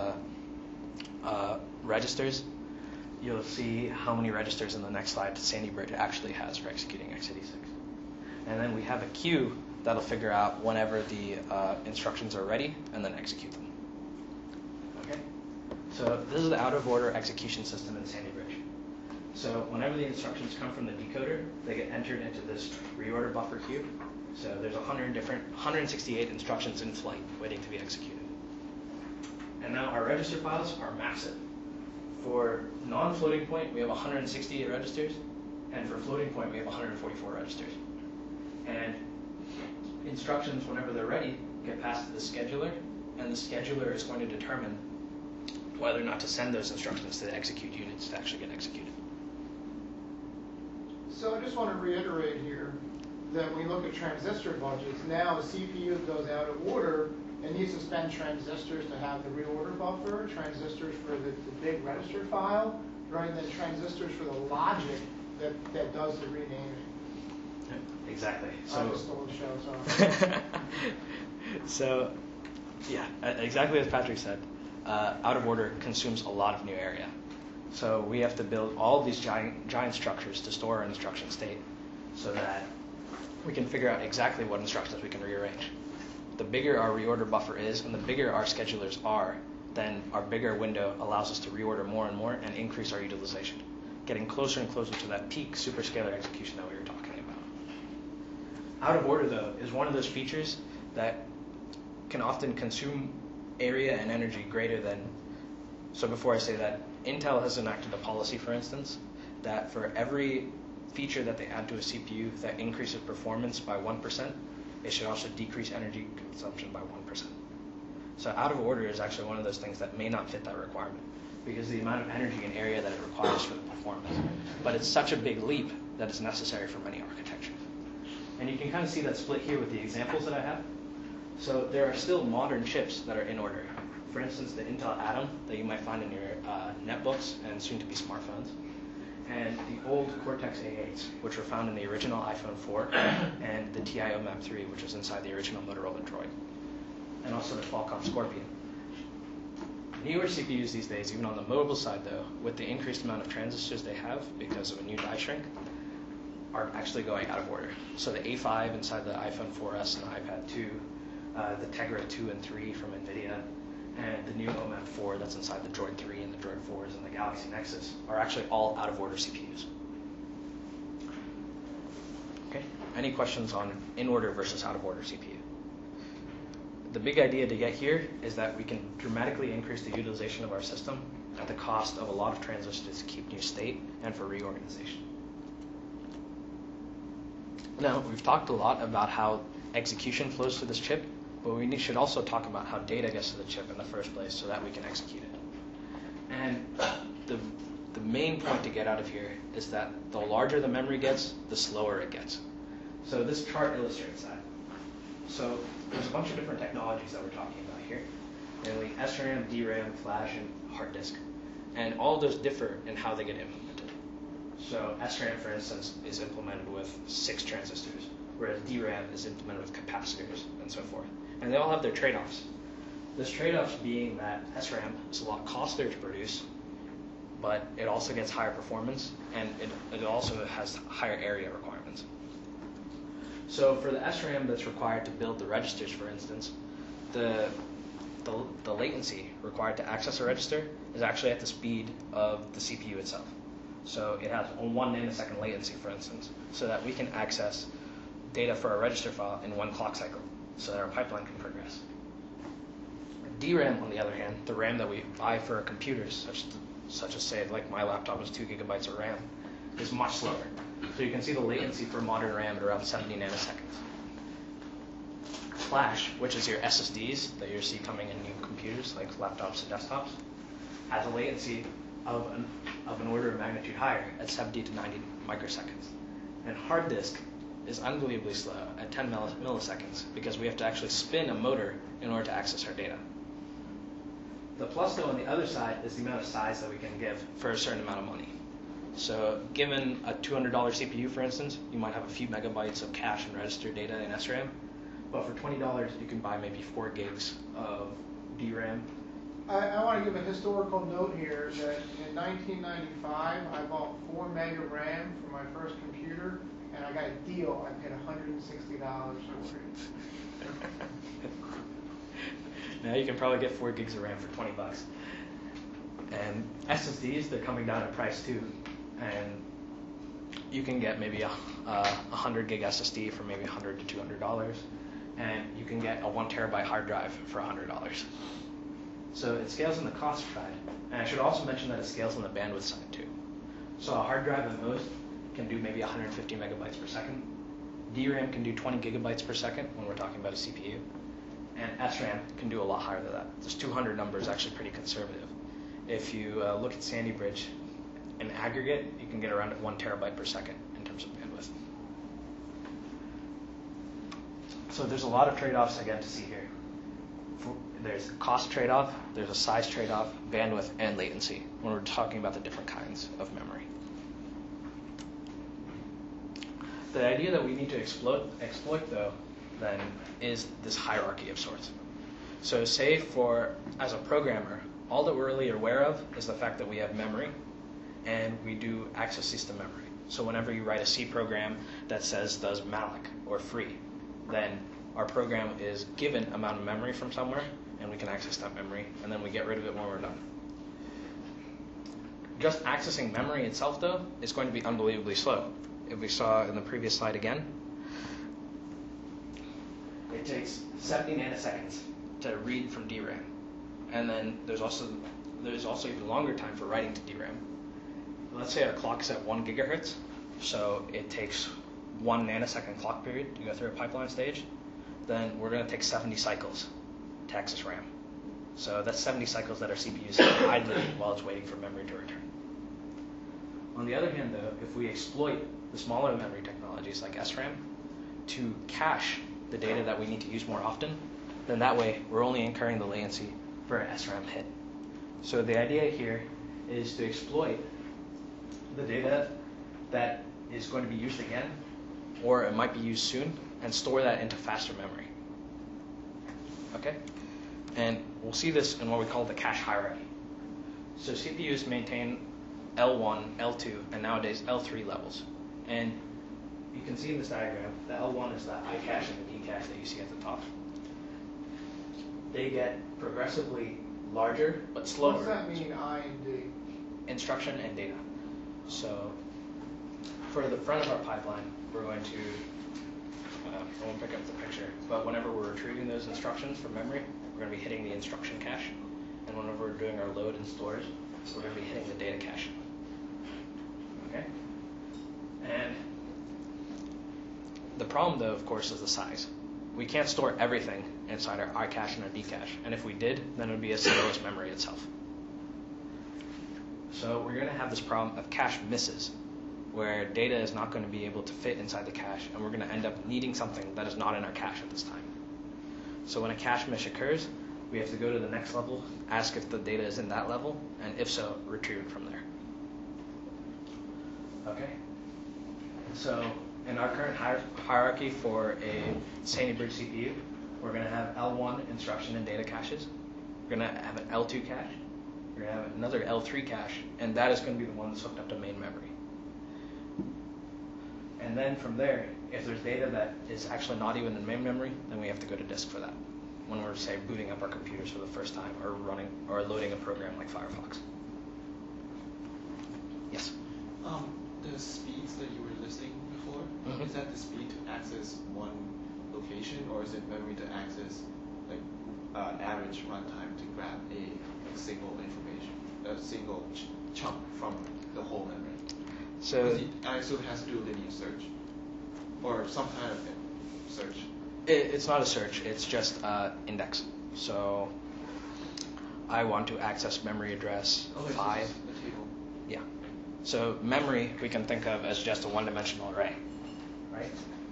registers. You'll see how many registers in the next slide Sandy Bridge actually has for executing x86. And then we have a queue that'll figure out whenever the instructions are ready and then execute them. Okay? So this is the out-of-order execution system in Sandy Bridge. So whenever the instructions come from the decoder, they get entered into this reorder buffer queue. So there's 168 instructions in flight waiting to be executed. And now our register files are massive. For non-floating point, we have 168 registers, and for floating point, we have 144 registers. And instructions, whenever they're ready, get passed to the scheduler, and the scheduler is going to determine whether or not to send those instructions to the execute units to actually get executed. So I just want to reiterate here that when we look at transistor budgets, now the CPU goes out of order and needs to spend transistors to have the reorder buffer, transistors for the big register file, right, and then transistors for the logic that does the renaming. Exactly. I just stole the show, sorry. So, yeah, exactly as Patrick said, out of order consumes a lot of new area. So we have to build all of these giant structures to store our instruction state so that we can figure out exactly what instructions we can rearrange. The bigger our reorder buffer is and the bigger our schedulers are, then our bigger window allows us to reorder more and more and increase our utilization, getting closer and closer to that peak superscalar execution that we were talking about. Out of order, though, is one of those features that can often consume area and energy greater than... So before I say that, Intel has enacted a policy, for instance, that for every feature that they add to a CPU that increases performance by 1%, it should also decrease energy consumption by 1%. So out of order is actually one of those things that may not fit that requirement because the amount of energy and area that it requires for the performance. But it's such a big leap that it's necessary for many architectures. And you can kind of see that split here with the examples that I have. So there are still modern chips that are in order. for instance, the Intel Atom that you might find in your netbooks and soon to be smartphones, and the old Cortex A8s, which were found in the original iPhone 4, and the TI OMAP 3, which was inside the original Motorola Droid, and also the Qualcomm Scorpion. Newer CPUs these days, even on the mobile side though, with the increased amount of transistors they have because of a new die shrink, are actually going out of order. So the A5 inside the iPhone 4S and the iPad 2, the Tegra 2 and 3 from NVIDIA, and the new OMAP 4 that's inside the Droid 3 and the Droid 4s and the Galaxy Nexus are actually all out of order CPUs. Okay, any questions on in order versus out of order CPU? The big idea to get here is that we can dramatically increase the utilization of our system at the cost of a lot of transistors to keep new state and for reorganization. Now, we've talked a lot about how execution flows through this chip, but we should also talk about how data gets to the chip in the first place so that we can execute it. And the main point to get out of here is that the larger the memory gets, the slower it gets. So this chart illustrates that. So there's a bunch of different technologies that we're talking about here, namely SRAM, DRAM, flash, and hard disk. And all of those differ in how they get implemented. So SRAM, for instance, is implemented with 6 transistors, whereas DRAM is implemented with capacitors and so forth. And they all have their trade-offs. This trade-offs being that SRAM is a lot costlier to produce, but it also gets higher performance, and it also has higher area requirements. So for the SRAM that's required to build the registers, for instance, the latency required to access a register is actually at the speed of the CPU itself. So it has a 1 nanosecond latency, for instance, so that we can access data for a register file in 1 clock cycle, so that our pipeline can progress. DRAM, on the other hand, the RAM that we buy for our computers, such as say, like my laptop is 2 gigabytes of RAM, is much slower. So you can see the latency for modern RAM at around 70 nanoseconds. Flash, which is your SSDs that you see coming in new computers like laptops and desktops, has a latency of an order of magnitude higher at 70 to 90 microseconds. And hard disk is unbelievably slow at 10 milliseconds because we have to actually spin a motor in order to access our data. The plus, though, on the other side is the amount of size that we can give for a certain amount of money. So given a $200 CPU, for instance, you might have a few megabytes of cache and register data in SRAM, but for $20, you can buy maybe 4 gigs of DRAM. I want to give a historical note here that in 1995, I bought 4 meg of RAM for my first computer, and I got a deal. I paid $160 for it. Now you can probably get 4 gigs of RAM for $20. And SSDs, they're coming down in price too. And you can get maybe a 100 gig SSD for maybe $100 to $200. And you can get a 1 terabyte hard drive for $100. So it scales on the cost side. And I should also mention that it scales on the bandwidth side too. So a hard drive at most can do maybe 150 megabytes per second. DRAM can do 20 gigabytes per second when we're talking about a CPU. And SRAM can do a lot higher than that. This 200 number is actually pretty conservative. If you look at Sandy Bridge, in aggregate, you can get around 1 terabyte per second in terms of bandwidth. So there's a lot of trade-offs I get to see here. There's a cost trade-off, there's a size trade-off, bandwidth, and latency when we're talking about the different kinds of memory. The idea that we need to exploit though, then, is this hierarchy of sorts. So say as a programmer, all that we're really aware of is the fact that we have memory and we do access system memory. So whenever you write a C program that says does malloc or free, then our program is given amount of memory from somewhere and we can access that memory and then we get rid of it when we're done. Just accessing memory itself though is going to be unbelievably slow. If we saw in the previous slide again, it takes 70 nanoseconds to read from DRAM. And then there's also even longer time for writing to DRAM. Let's say our clock is at 1 gigahertz, so it takes 1 nanosecond clock period to go through a pipeline stage. Then we're going to take 70 cycles to access RAM. So that's 70 cycles that our CPU is idling while it's waiting for memory to return. On the other hand, though, if we exploit the smaller memory technologies like SRAM to cache the data that we need to use more often, then that way we're only incurring the latency for an SRAM hit. So the idea here is to exploit the data that is going to be used again, or it might be used soon, and store that into faster memory. Okay? And we'll see this in what we call the cache hierarchy. So CPUs maintain L1, L2, and nowadays L3 levels. And you can see in this diagram, the L1 is the I cache and the D cache that you see at the top. They get progressively larger, but slower. What does that mean, I and D? Instruction and data. So for the front of our pipeline, we're going to, I won't pick up the picture, but whenever we're retrieving those instructions from memory, we're going to be hitting the instruction cache. And whenever we're doing our load and stores, we're going to be hitting the data cache. Okay? And the problem, though, of course, is the size. We can't store everything inside our I cache and our D cache. And if we did, then it would be as slow as memory itself. So we're going to have this problem of cache misses, where data is not going to be able to fit inside the cache, and we're going to end up needing something that is not in our cache at this time. So when a cache miss occurs, we have to go to the next level, ask if the data is in that level, and if so, retrieve it from there. Okay? So in our current hierarchy for a Sandy Bridge CPU, we're going to have L1 instruction and data caches. We're going to have an L2 cache. We're going to have another L3 cache, and that is going to be the one that's hooked up to main memory. And then from there, if there's data that is actually not even in main memory, then we have to go to disk for that, when we're, say, booting up our computers for the first time, or running or loading a program like Firefox. Yes? The speeds that you were listing before, is that the speed to access one location, or is it memory to access like average runtime to grab a single information, a single chunk from the whole memory? So I assume it has to do with linear search, or some kind of search. It's not a search, it's just index. So I want to access memory address 5. A table. Yeah. So memory we can think of as just a one-dimensional array, right?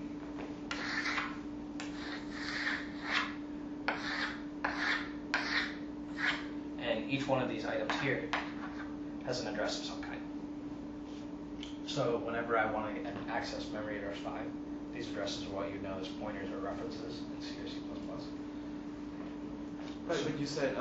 And each one of these items here has an address of some kind. So whenever I want to access memory address 5, these addresses are what you know as pointers or references in C or C++. Right, but you said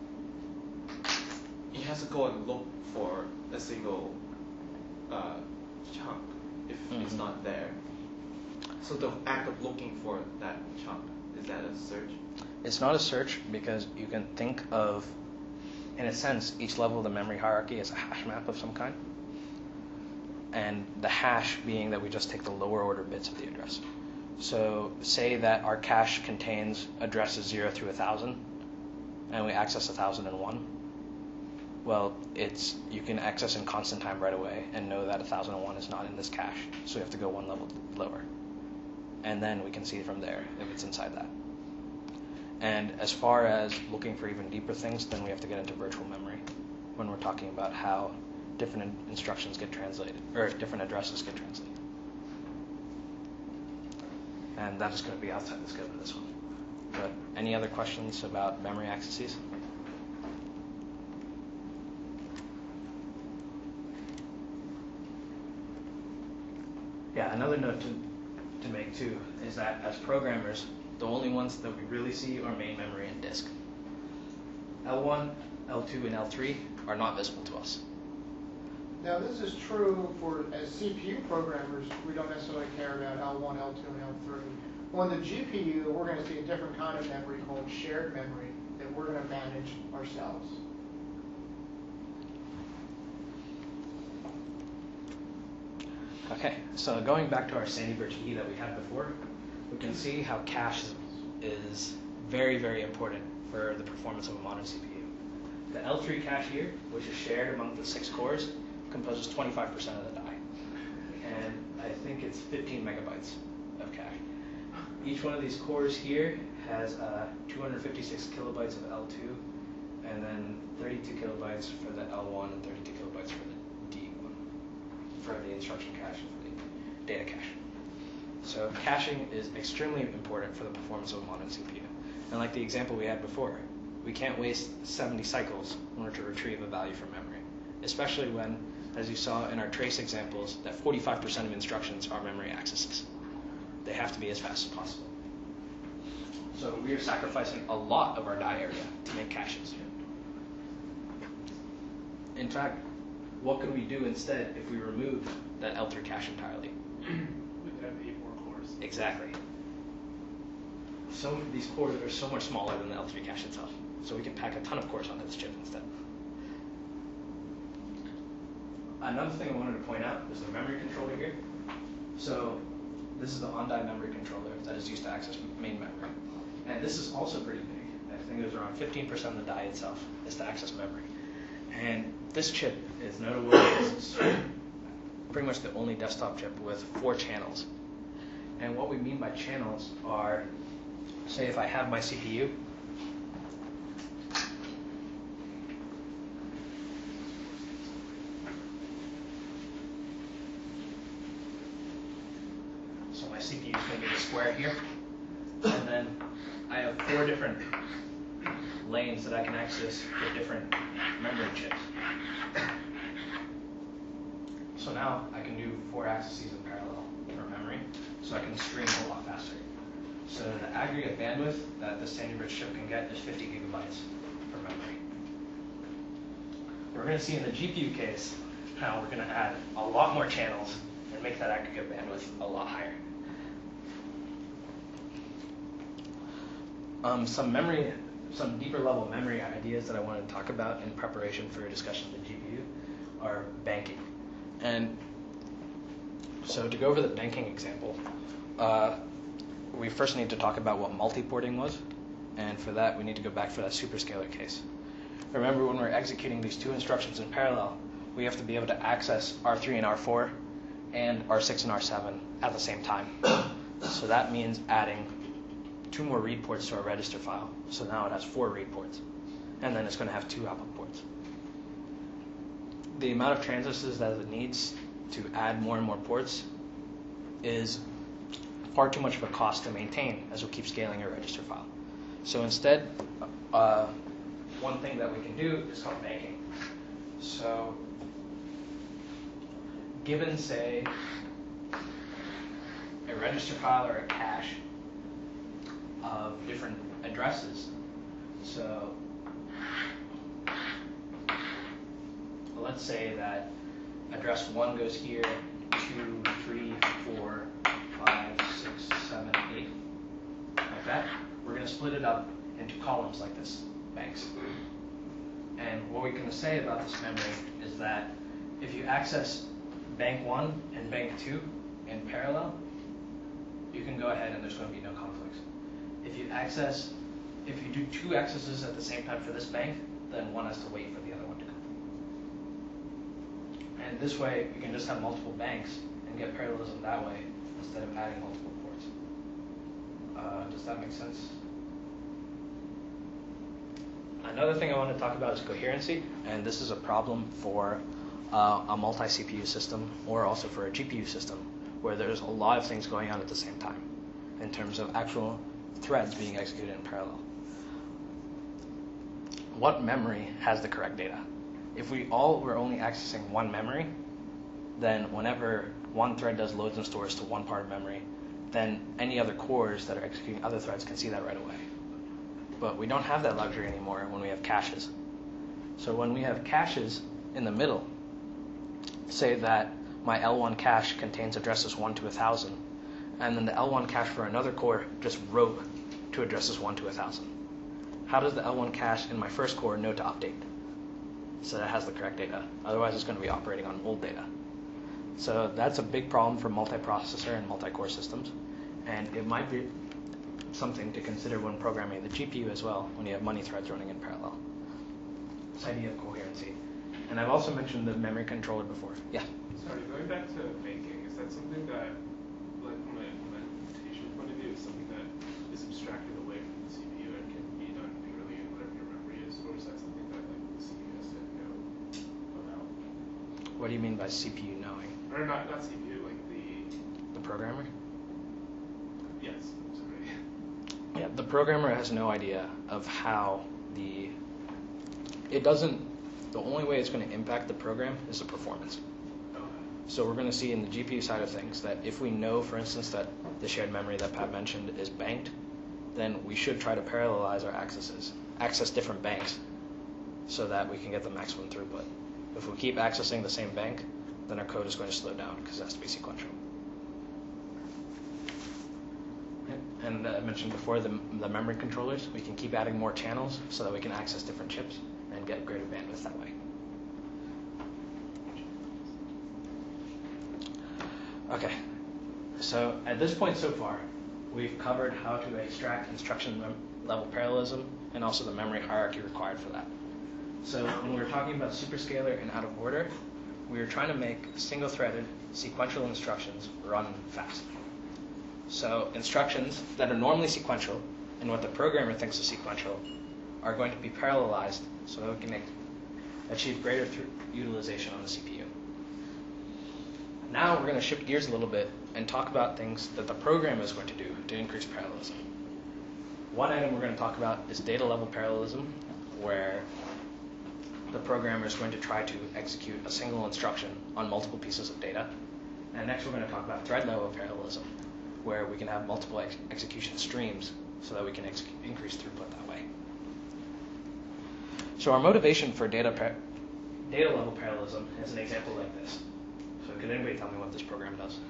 it has to go and look for a single chunk if it's not there. So the act of looking for that chunk, is that a search? It's not a search because you can think of, in a sense, each level of the memory hierarchy as a hash map of some kind. And the hash being that we just take the lower order bits of the address. So say that our cache contains addresses 0 through 1,000, and we access 1,001. Well, you can access in constant time right away and know that 1,001 is not in this cache, so we have to go one level lower. And then we can see from there if it's inside that. And as far as looking for even deeper things, then we have to get into virtual memory when we're talking about how different instructions get translated, or different addresses get translated. And that is going to be outside the scope of this one. But any other questions about memory accesses? Yeah, another note to make too is that as programmers, the only ones that we really see are main memory and disk. L1, L2, and L3 are not visible to us. Now, this is true for, as CPU programmers, we don't necessarily care about L1, L2, and L3. On the GPU, we're going to see a different kind of memory called shared memory that we're going to manage ourselves. Okay, so going back to our Sandy Bridge key that we had before, we can see how cache is very, very important for the performance of a modern CPU. The L3 cache here, which is shared among the 6 cores, composes 25% of the die. And I think it's 15 megabytes of cache. Each one of these cores here has 256 kilobytes of L2, and then 32 kilobytes for the L1 and 32 kilobytes for the D1, for the instruction cache and for the data cache. So caching is extremely important for the performance of a modern CPU. And like the example we had before, we can't waste 70 cycles in order to retrieve a value from memory, especially when, as you saw in our trace examples, that 45% of instructions are memory accesses. They have to be as fast as possible. So we are sacrificing a lot of our die area to make caches. In fact, what could we do instead if we removed that L3 cache entirely? We'd have 8 more cores. Exactly. So these cores are so much smaller than the L3 cache itself. So we can pack a ton of cores onto this chip instead. Another thing I wanted to point out is the memory controller here. So this is the on-die memory controller that is used to access main memory. And this is also pretty big. I think there's around 15% of the die itself is to access memory. And this chip is notable because it's pretty much the only desktop chip with 4 channels. And what we mean by channels are, say if I have my CPU, so my CPU is going to be the square here, and then I have 4 different lanes that I can access with different memory chips. So now I can do 4 accesses in parallel for memory, so I can stream a lot faster. So the aggregate bandwidth that the Sandy Bridge chip can get is 50 gigabytes for memory. We're going to see in the GPU case how we're going to add a lot more channels and make that aggregate bandwidth a lot higher. Some deeper level memory ideas that I want to talk about in preparation for a discussion of the GPU are banking. And so to go over the banking example, we first need to talk about what multiporting was. And for that, we need to go back for that superscalar case. Remember, when we're executing these 2 instructions in parallel, we have to be able to access R3 and R4 and R6 and R7 at the same time. So that means adding 2 more read ports to our register file. So now it has 4 read ports. And then it's going to have 2 output ports. The amount of transistors that it needs to add more and more ports is far too much of a cost to maintain as we keep scaling our register file. So instead, one thing that we can do is called banking. So given, say, a register file or a cache of different addresses, so let's say that address 1 goes here, 2, 3, 4, 5, 6, 7, 8, like that. We're going to split it up into columns like this, banks. And what we're going to say about this memory is that if you access bank 1 and bank 2 in parallel, you can go ahead and there's going to be no conflicts. If you do 2 accesses at the same time for this bank, then one has to wait for the other one to come. And this way, you can just have multiple banks and get parallelism that way instead of adding multiple ports. Does that make sense? Another thing I want to talk about is coherency, and this is a problem for a multi-CPU system or also for a GPU system where there's a lot of things going on at the same time in terms of actual threads being executed in parallel. What memory has the correct data? If we all were only accessing one memory, then whenever one thread does loads and stores to one part of memory, then any other cores that are executing other threads can see that right away. But we don't have that luxury anymore when we have caches. So when we have caches in the middle, say that my L1 cache contains addresses 1 to 1,000, and then the L1 cache for another core just wrote to addresses 1 to 1,000. How does the L1 cache in my first core know to update so that it has the correct data? Otherwise, it's going to be operating on old data. So that's a big problem for multiprocessor and multi-core systems, and it might be something to consider when programming the GPU as well, when you have many threads running in parallel. This idea of coherency. And I've also mentioned the memory controller before. Yeah? Sorry, going back to banking, is that something that, like from an implementation point of view, is something that is abstracted away from the CPU and can be done purely in whatever your memory is, or is that something that like the CPU has to know about? What do you mean by CPU knowing? Or not CPU, like The programmer? yes, sorry. Yeah, the programmer has no idea of how the only way it's going to impact the program is the performance. So we're going to see in the GPU side of things that if we know, for instance, that the shared memory that Pat mentioned is banked, then we should try to parallelize our access different banks so that we can get the maximum throughput. If we keep accessing the same bank, then our code is going to slow down because it has to be sequential. And I mentioned before the memory controllers. We can keep adding more channels so that we can access different chips and get greater bandwidth that way. Okay, so at this point so far, we've covered how to extract instruction level parallelism and also the memory hierarchy required for that. So when we were talking about superscalar and out of order, we were trying to make single-threaded sequential instructions run fast. So instructions that are normally sequential and what the programmer thinks is sequential are going to be parallelized so that we can achieve greater utilization on the CPU. Now we're going to shift gears a little bit and talk about things that the programmer is going to do to increase parallelism. One item we're going to talk about is data level parallelism, where the programmer is going to try to execute a single instruction on multiple pieces of data. And next we're going to talk about thread level parallelism, where we can have multiple execution streams so that we can increase throughput that way. So our motivation for data level parallelism is an example like this. So could anybody tell me what this program does?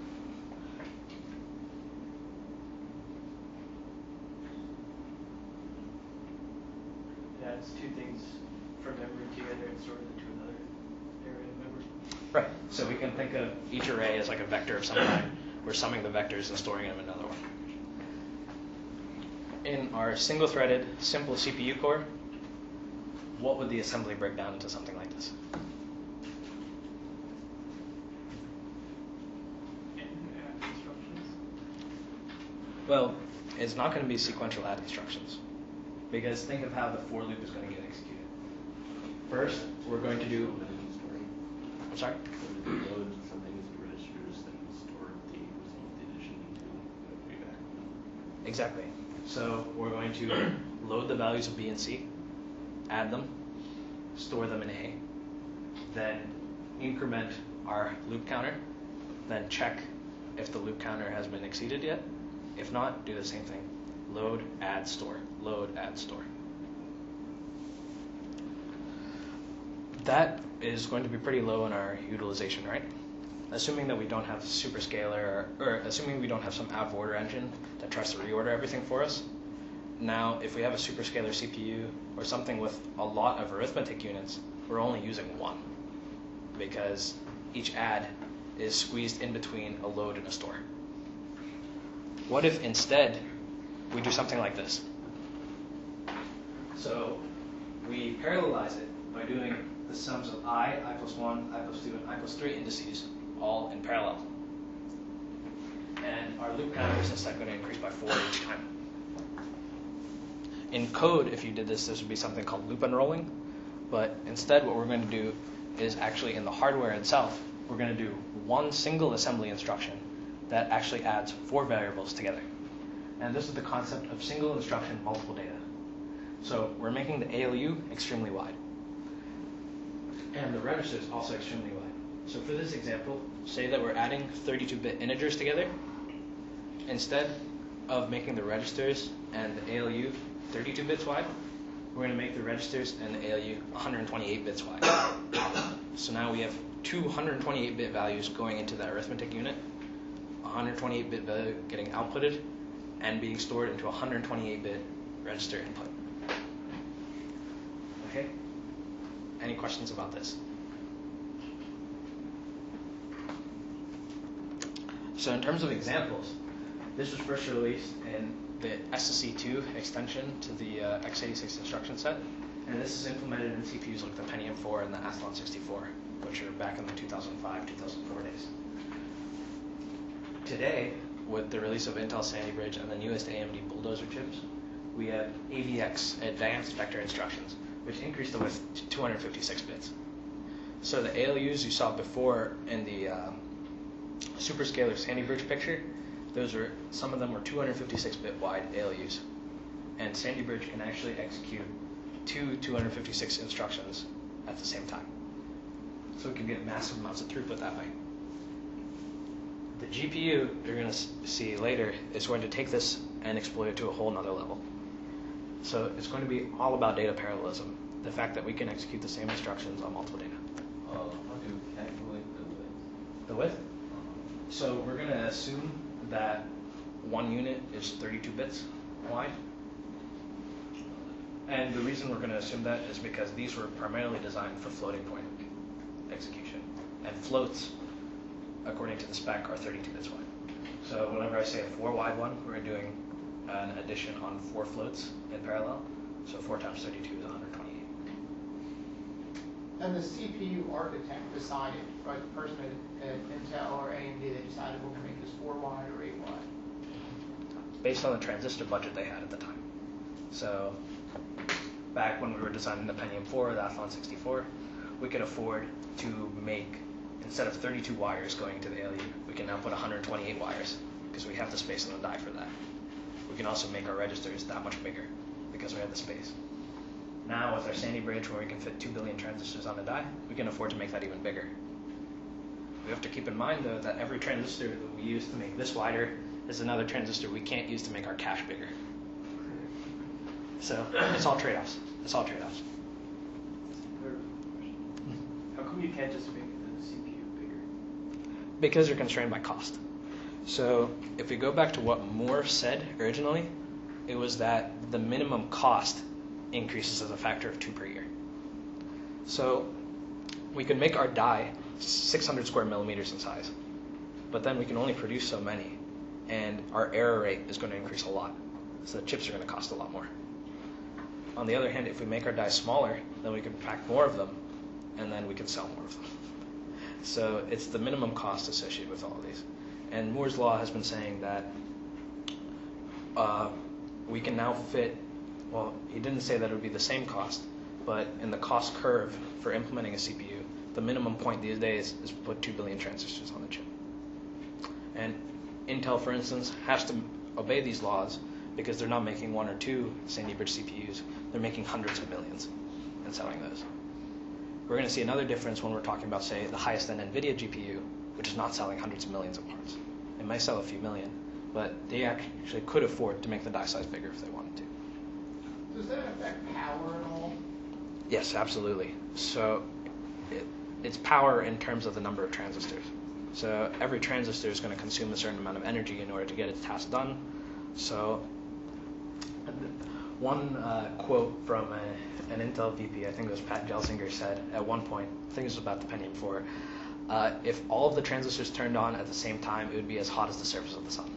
Yeah, it's two things from memory together and store them to another area of memory. Right. So we can think of each array as like a vector of some kind. We're summing the vectors and storing them in another one. In our single-threaded, simple CPU core, what would the assembly break down into something like this? Well, it's not going to be sequential add instructions, because think of how the for loop is going to get executed. First, we're going to do. I'm sorry. Load something into registers, then store the result of the addition into way back. Exactly. So we're going to load the values of B and C, add them, store them in A, then increment our loop counter, then check if the loop counter has been exceeded yet. If not, do the same thing. Load, add, store. Load, add, store. That is going to be pretty low in our utilization, right? Assuming that we don't have superscalar, or assuming we don't have some out of order engine that tries to reorder everything for us. Now, if we have a superscalar CPU or something with a lot of arithmetic units, we're only using one, because each add is squeezed in between a load and a store. What if instead we do something like this? So we parallelize it by doing the sums of I plus 1, I plus 2, and I plus 3 indices all in parallel. And our loop counter is instead going to increase by 4 each time. In code, if you did this would be something called loop unrolling. But instead what we're going to do is actually in the hardware itself, we're going to do one single assembly instruction that actually adds 4 variables together. And this is the concept of single instruction, multiple data. So we're making the ALU extremely wide. And the registers also extremely wide. So for this example, say that we're adding 32-bit integers together. Instead of making the registers and the ALU 32 bits wide, we're going to make the registers and the ALU 128 bits wide. So now we have two 128-bit values going into that arithmetic unit, 128-bit value getting outputted, and being stored into a 128-bit register input. Okay? Any questions about this? So in terms of examples, this was first released in the SSE2 extension to the x86 instruction set, and this is implemented in CPUs like the Pentium 4 and the Athlon 64, which are back in the 2005, 2004 days. Today, with the release of Intel Sandy Bridge and the newest AMD Bulldozer chips, we have AVX, Advanced Vector Instructions, which increased to 256 bits. So the ALUs you saw before in the Superscalar Sandy Bridge picture, some of them were 256-bit wide ALUs. And Sandy Bridge can actually execute two 256 instructions at the same time. So we can get massive amounts of throughput that way. The GPU, you're going to see later, is going to take this and exploit it to a whole nother level. So it's going to be all about data parallelism, the fact that we can execute the same instructions on multiple data. How do you calculate the width? The width? So we're going to assume that one unit is 32 bits wide. And the reason we're going to assume that is because these were primarily designed for floating point execution. And floats, according to the spec, are 32 bits wide. So whenever I say a 4 wide one, we're doing an addition on 4 floats in parallel. So 4 times 32 is 128. And the CPU architect decided, right? The person at Intel or AMD, they decided we're going to make this 4 wide or 8 wide. Based on the transistor budget they had at the time. So back when we were designing the Pentium 4, the Athlon 64, we could afford to make, instead of 32 wires going to the ALU, we can now put 128 wires because we have the space on the die for that. We can also make our registers that much bigger because we have the space. Now with our Sandy Bridge, where we can fit 2 billion transistors on a die, we can afford to make that even bigger. We have to keep in mind, though, that every transistor that we use to make this wider is another transistor we can't use to make our cache bigger. So it's all trade-offs. It's all trade-offs. How come you can't just make the CPU bigger? Because you're constrained by cost. So if we go back to what Moore said originally, it was that the minimum cost increases as a factor of 2 per year. So we could make our die 600 square millimeters in size, but then we can only produce so many, and our error rate is going to increase a lot. So the chips are going to cost a lot more. On the other hand, if we make our die smaller, then we can pack more of them, and then we can sell more of them. So it's the minimum cost associated with all of these. And Moore's law has been saying that we can now fit, well, he didn't say that it would be the same cost, but in the cost curve for implementing a CPU, the minimum point these days is put 2 billion transistors on the chip. And Intel, for instance, has to obey these laws because they're not making 1 or 2 Sandy Bridge CPUs. They're making hundreds of millions and selling those. We're going to see another difference when we're talking about, say, the highest end NVIDIA GPU, which is not selling hundreds of millions of parts. It might sell a few million, but they actually could afford to make the die size bigger if they wanted to. Does that affect power at all? Yes, absolutely. So it's power in terms of the number of transistors. So every transistor is going to consume a certain amount of energy in order to get its task done. So one quote from an Intel VP, I think it was Pat Gelsinger, said at one point, I think it was about the Pentium 4, if all of the transistors turned on at the same time, it would be as hot as the surface of the sun.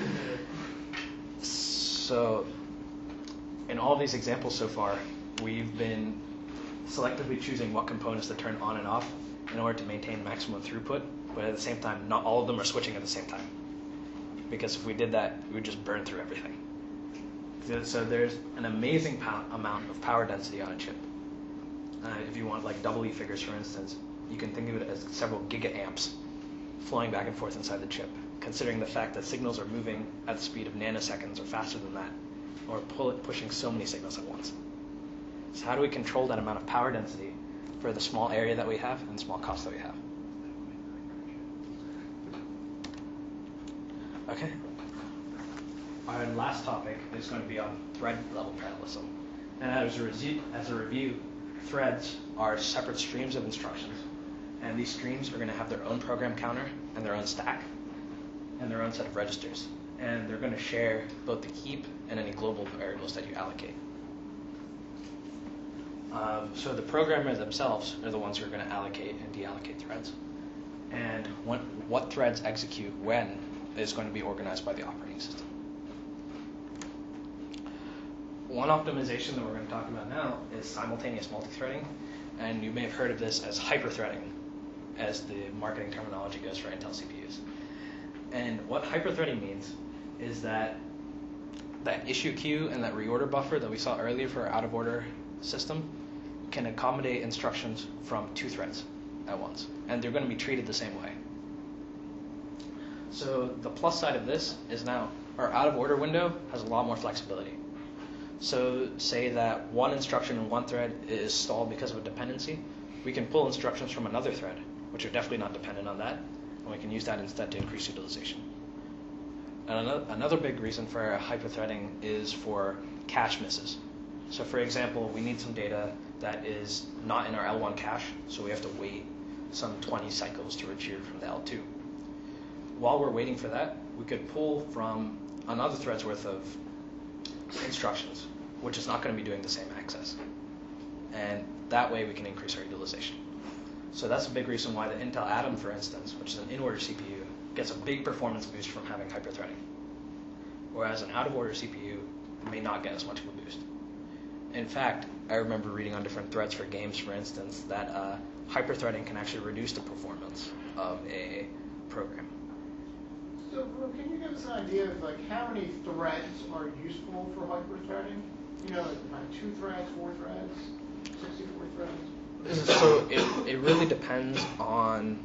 So in all these examples so far, we've been selectively choosing what components to turn on and off in order to maintain maximum throughput, but at the same time, not all of them are switching at the same time. Because if we did that, we would just burn through everything. So there's an amazing amount of power density on a chip. If you want like double E figures, for instance, you can think of it as several gigaamps flowing back and forth inside the chip, considering the fact that signals are moving at the speed of nanoseconds or faster than that, or pushing so many signals at once. So how do we control that amount of power density for the small area that we have and the small cost that we have? Okay. Our last topic is going to be on thread level parallelism. And as a review, threads are separate streams of instructions. And these streams are going to have their own program counter and their own stack and their own set of registers. And they're going to share both the heap and any global variables that you allocate. So the programmers themselves are the ones who are going to allocate and deallocate threads. And what threads execute when is going to be organized by the operating system. One optimization that we're going to talk about now is simultaneous multithreading, and you may have heard of this as hyperthreading, as the marketing terminology goes for Intel CPUs. And what hyperthreading means is that that issue queue and that reorder buffer that we saw earlier for our out-of-order system can accommodate instructions from 2 threads at once, and they're going to be treated the same way. So the plus side of this is now our out-of-order window has a lot more flexibility. So say that one instruction in one thread is stalled because of a dependency. We can pull instructions from another thread, which are definitely not dependent on that, and we can use that instead to increase utilization. And another big reason for hyperthreading is for cache misses. So for example, we need some data that is not in our L1 cache, so we have to wait some 20 cycles to retrieve from the L2. While we're waiting for that, we could pull from another thread's worth of instructions, which is not going to be doing the same access. And that way we can increase our utilization. So that's a big reason why the Intel Atom, for instance, which is an in-order CPU, gets a big performance boost from having hyperthreading, whereas an out-of-order CPU may not get as much of a boost. In fact, I remember reading on different threads for games, for instance, that hyperthreading can actually reduce the performance of a program. So, can you give us an idea of like how many threads are useful for hyperthreading? You know, like 2 threads, 4 threads, 64 threads. So it really depends on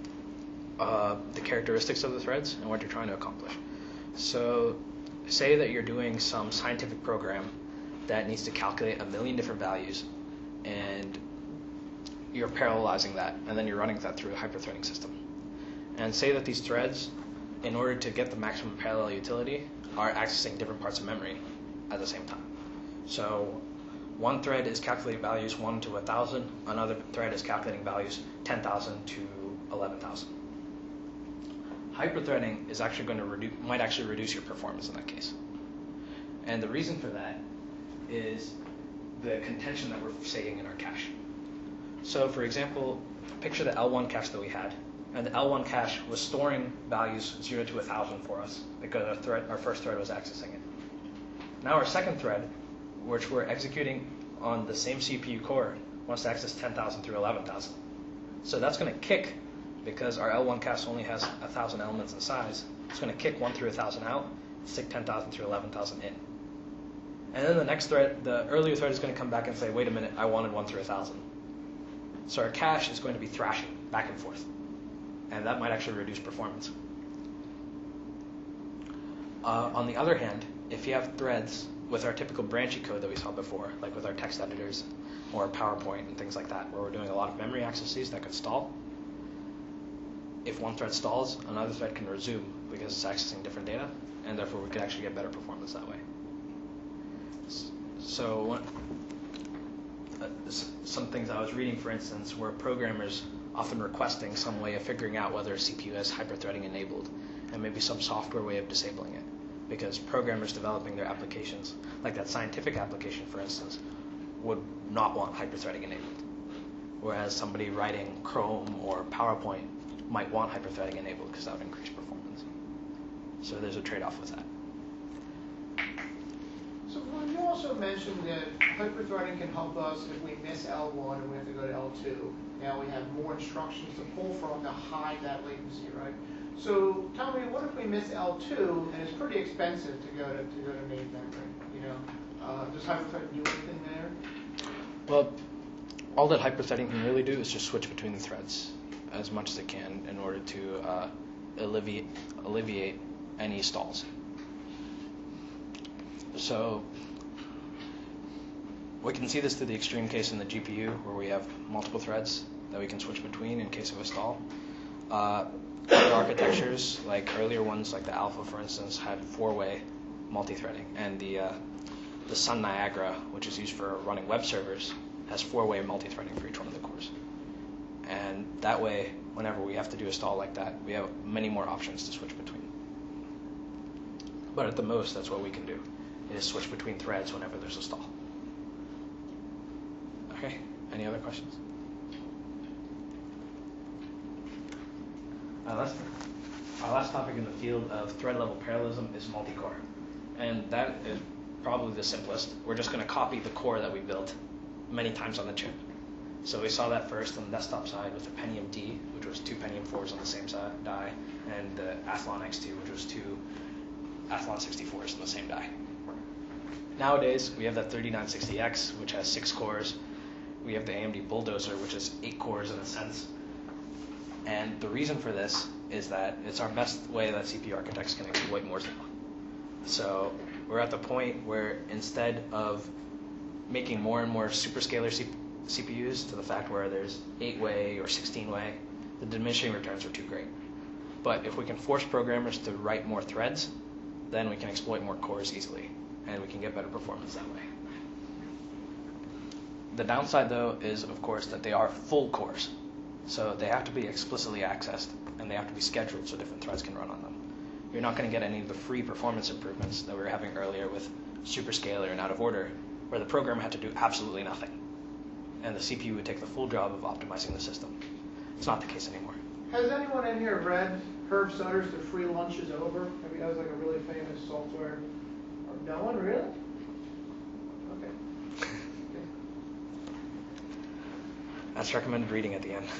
the characteristics of the threads and what you're trying to accomplish. So, say that you're doing some scientific program that needs to calculate 1 million different values, and you're parallelizing that, and then you're running that through a hyperthreading system. And say that these threads, in order to get the maximum parallel utility, are accessing different parts of memory at the same time. So one thread is calculating values 1 to 1,000, another thread is calculating values 10,000 to 11,000. Hyperthreading is actually going to might actually reduce your performance in that case. And the reason for that is the contention that we're saving in our cache. So for example, picture the L1 cache that we had. And the L1 cache was storing values 0 to 1,000 for us because our first thread was accessing it. Now our second thread, which we're executing on the same CPU core, wants to access 10,000 through 11,000. So that's going to kick, because our L1 cache only has 1,000 elements in size, it's going to kick 1 through 1,000 out, stick 10,000 through 11,000 in. And then the next thread, the earlier thread, is going to come back and say, wait a minute, I wanted 1 through 1,000. So our cache is going to be thrashing back and forth. And that might actually reduce performance. On the other hand, if you have threads with our typical branchy code that we saw before, like with our text editors or PowerPoint and things like that, where we're doing a lot of memory accesses that could stall, if one thread stalls, another thread can resume because it's accessing different data, and therefore we could actually get better performance that way. So some things I was reading, for instance, were programmers often requesting some way of figuring out whether a CPU has hyperthreading enabled, and maybe some software way of disabling it. Because programmers developing their applications, like that scientific application, for instance, would not want hyperthreading enabled. Whereas somebody writing Chrome or PowerPoint might want hyperthreading enabled because that would increase performance. So there's a trade-off with that. So you also mentioned that hyperthreading can help us if we miss L1 and we have to go to L2. Now we have more instructions to pull from to hide that latency, right? So tell me, what if we miss L2 and it's pretty expensive to go to main memory? You know, does hyperthreading do anything there? Well, all that hyperthreading can really do is just switch between the threads as much as it can in order to alleviate any stalls. So we can see this through the extreme case in the GPU, where we have multiple threads that we can switch between in case of a stall. Other architectures, like earlier ones, like the Alpha, for instance, had 4-way multi-threading, and the Sun Niagara, which is used for running web servers, has 4-way multi-threading for each one of the cores. And that way, whenever we have to do a stall like that, we have many more options to switch between. But at the most, that's what we can do, is switch between threads whenever there's a stall. Okay, any other questions? Our last topic in the field of thread-level parallelism is multi-core. And that is probably the simplest. We're just going to copy the core that we built many times on the chip. So we saw that first on the desktop side with the Pentium D, which was 2 Pentium 4s on the same die, and the Athlon X2, which was 2 Athlon 64s on the same die. Nowadays, we have that 3960X, which has 6 cores. We have the AMD Bulldozer, which is 8 cores in a sense. And the reason for this is that it's our best way that CPU architects can exploit Moore's law. So we're at the point where instead of making more and more superscalar CPUs to the fact where there's 8-way or 16-way, the diminishing returns are too great. But if we can force programmers to write more threads, then we can exploit more cores easily, and we can get better performance that way. The downside, though, is, of course, that they are full cores. So they have to be explicitly accessed, and they have to be scheduled so different threads can run on them. You're not going to get any of the free performance improvements that we were having earlier with superscalar and out of order, where the programmer had to do absolutely nothing, and the CPU would take the full job of optimizing the system. It's not the case anymore. Has anyone in here read Herb Sutter's The Free Lunch is Over? I mean, that was like a really famous software. No one, really? Okay. That's recommended reading at the end.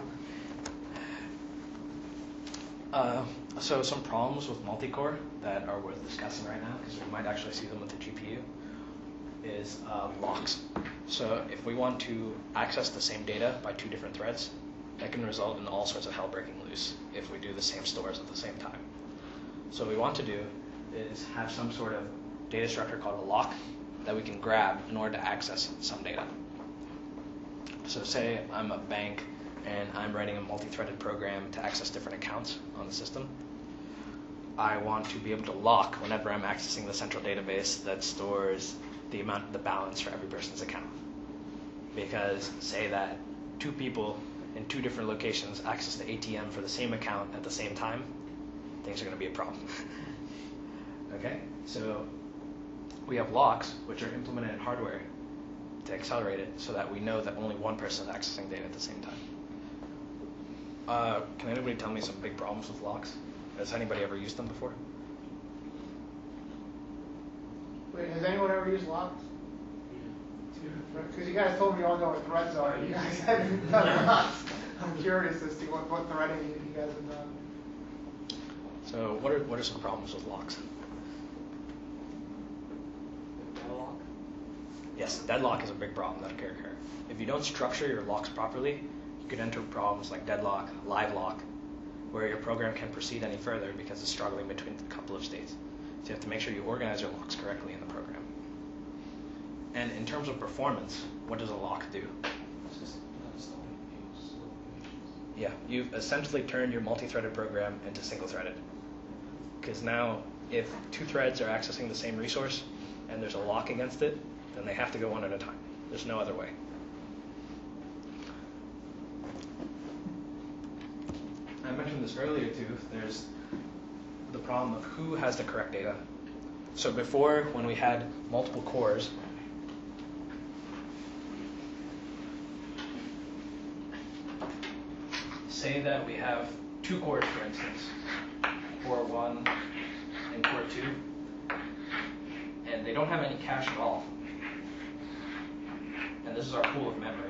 So some problems with multi-core that are worth discussing right now, because we might actually see them with the GPU, is locks. So if we want to access the same data by two different threads, that can result in all sorts of hell breaking loose if we do the same stores at the same time. So what we want to do is have some sort of data structure called a lock that we can grab in order to access some data. So say I'm a bank and I'm writing a multi-threaded program to access different accounts on the system. I want to be able to lock whenever I'm accessing the central database that stores the balance for every person's account. Because say that two people in two different locations access the ATM for the same account at the same time, things are going to be a problem. Okay, so we have locks, which are implemented in hardware to accelerate it so that we know that only one person is accessing data at the same time. Can anybody tell me some big problems with locks? Has anybody ever used them before? Wait, has anyone ever used locks? Because you guys told me you all know what threads are. You guys haven't done locks. I'm curious as to what threading you guys have done. So what are some problems with locks? Deadlock? Yes, deadlock is a big problem that can occur. If you don't structure your locks properly, you could enter problems like deadlock, live lock, where your program can't proceed any further because it's struggling between a couple of states. So you have to make sure you organize your locks correctly in the program. And in terms of performance, what does a lock do? Yeah, you've essentially turned your multi-threaded program into single-threaded. Because now, if two threads are accessing the same resource and there's a lock against it, then they have to go one at a time. There's no other way. I mentioned this earlier too. There's the problem of who has the correct data. So before, when we had multiple cores, say that we have two cores, for instance, core 1 and core 2, and they don't have any cache at all. And this is our pool of memory.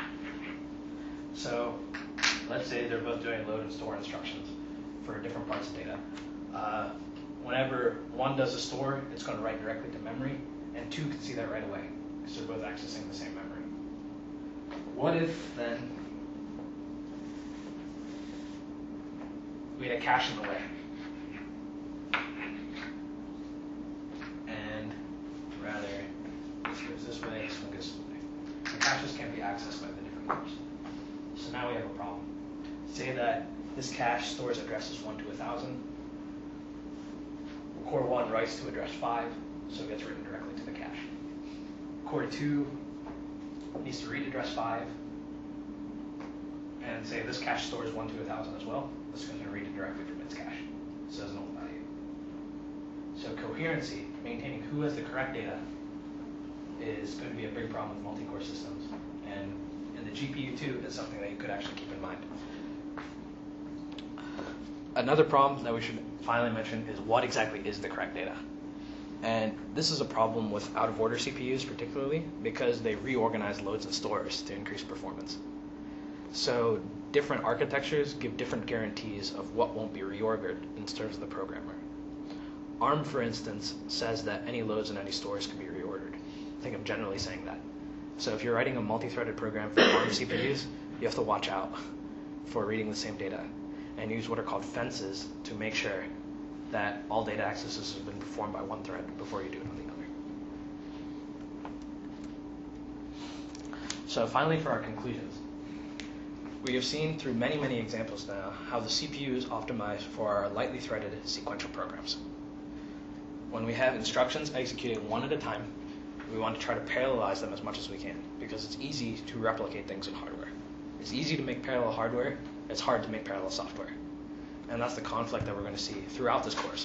So let's say they're both doing load and store instructions for different parts of data. Whenever one does a store, it's going to write directly to memory, and two can see that right away because they're both accessing the same memory. What if then we had a cache in the way? And rather, this goes this way, this one goes this way. The caches can't be accessed by the different cores. So now we have a problem. Say that this cache stores addresses 1 to 1,000. Core 1 writes to address 5, so it gets written directly to the cache. Core 2 needs to read address 5, and say this cache stores 1 to 1,000 as well. This is going to read it directly from its cache, so there's no value. So coherency, maintaining who has the correct data, is going to be a big problem with multi-core systems. And in the GPU too, is something that you could actually keep in mind. Another problem that we should finally mention is what exactly is the correct data. And this is a problem with out-of-order CPUs particularly because they reorganize loads and stores to increase performance. So different architectures give different guarantees of what won't be reordered in terms of the programmer. ARM, for instance, says that any loads and any stores can be reordered. I think I'm generally saying that. So if you're writing a multi-threaded program for ARM CPUs, you have to watch out for reading the same data and use what are called fences to make sure that all data accesses have been performed by one thread before you do it on the other. So finally, for our conclusions. We have seen through many, many examples now how the CPU is optimized for our lightly threaded sequential programs. When we have instructions executed one at a time, we want to try to parallelize them as much as we can because it's easy to replicate things in hardware. It's easy to make parallel hardware, it's hard to make parallel software. And that's the conflict that we're going to see throughout this course.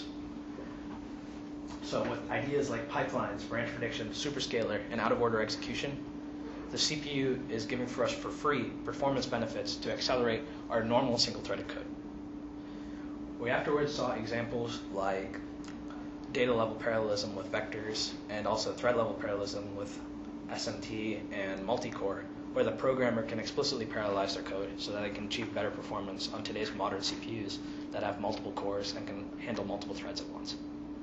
So with ideas like pipelines, branch prediction, superscalar, and out-of-order execution, the CPU is giving for us for free performance benefits to accelerate our normal single-threaded code. We afterwards saw examples like data-level parallelism with vectors and also thread-level parallelism with SMT and multicore, where the programmer can explicitly parallelize their code so that it can achieve better performance on today's modern CPUs that have multiple cores and can handle multiple threads at once.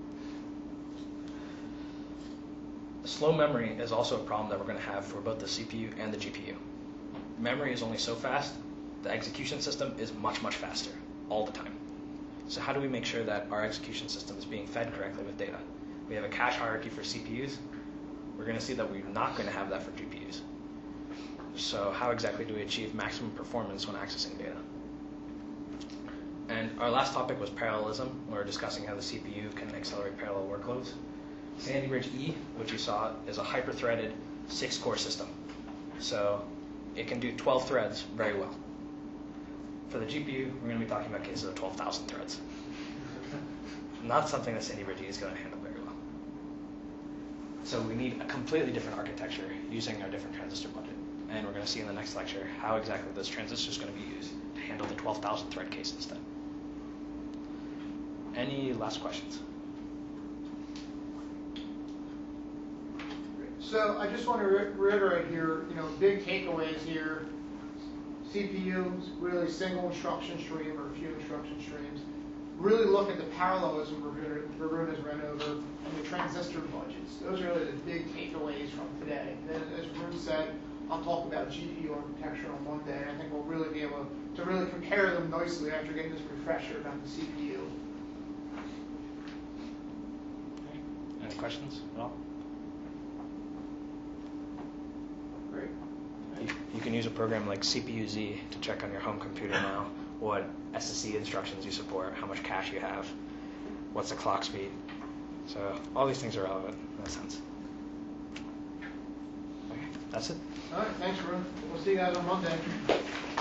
Slow memory is also a problem that we're going to have for both the CPU and the GPU. Memory is only so fast, the execution system is much, much faster all the time. So how do we make sure that our execution system is being fed correctly with data? We have a cache hierarchy for CPUs. We're going to see that we're not going to have that for GPUs. So how exactly do we achieve maximum performance when accessing data? And our last topic was parallelism. We were discussing how the CPU can accelerate parallel workloads. Sandy Bridge E, which you saw, is a hyper-threaded 6-core system. So it can do 12 threads very well. For the GPU, we're going to be talking about cases of 12,000 threads. Not something that Sandy Bridge E is going to handle very well. So we need a completely different architecture using our different transistor budget. And we're going to see in the next lecture how exactly those transistors are going to be used to handle the 12,000 thread case instead. Any last questions? So I just want to reiterate here, big takeaways here. CPUs, really single instruction stream or a few instruction streams. Really look at the parallelism Varun has run over and the transistor budgets. Those are really the big takeaways from today. And as Varun said, I'll talk about GPU architecture on Monday. And I think we'll really be able to really compare them nicely after getting this refresher about the CPU. Any questions at all? Great. You can use a program like CPU-Z to check on your home computer now what SSE instructions you support, how much cache you have, what's the clock speed. So all these things are relevant in that sense. Okay, that's it. All right, thanks, Varun. We'll see you guys on Monday.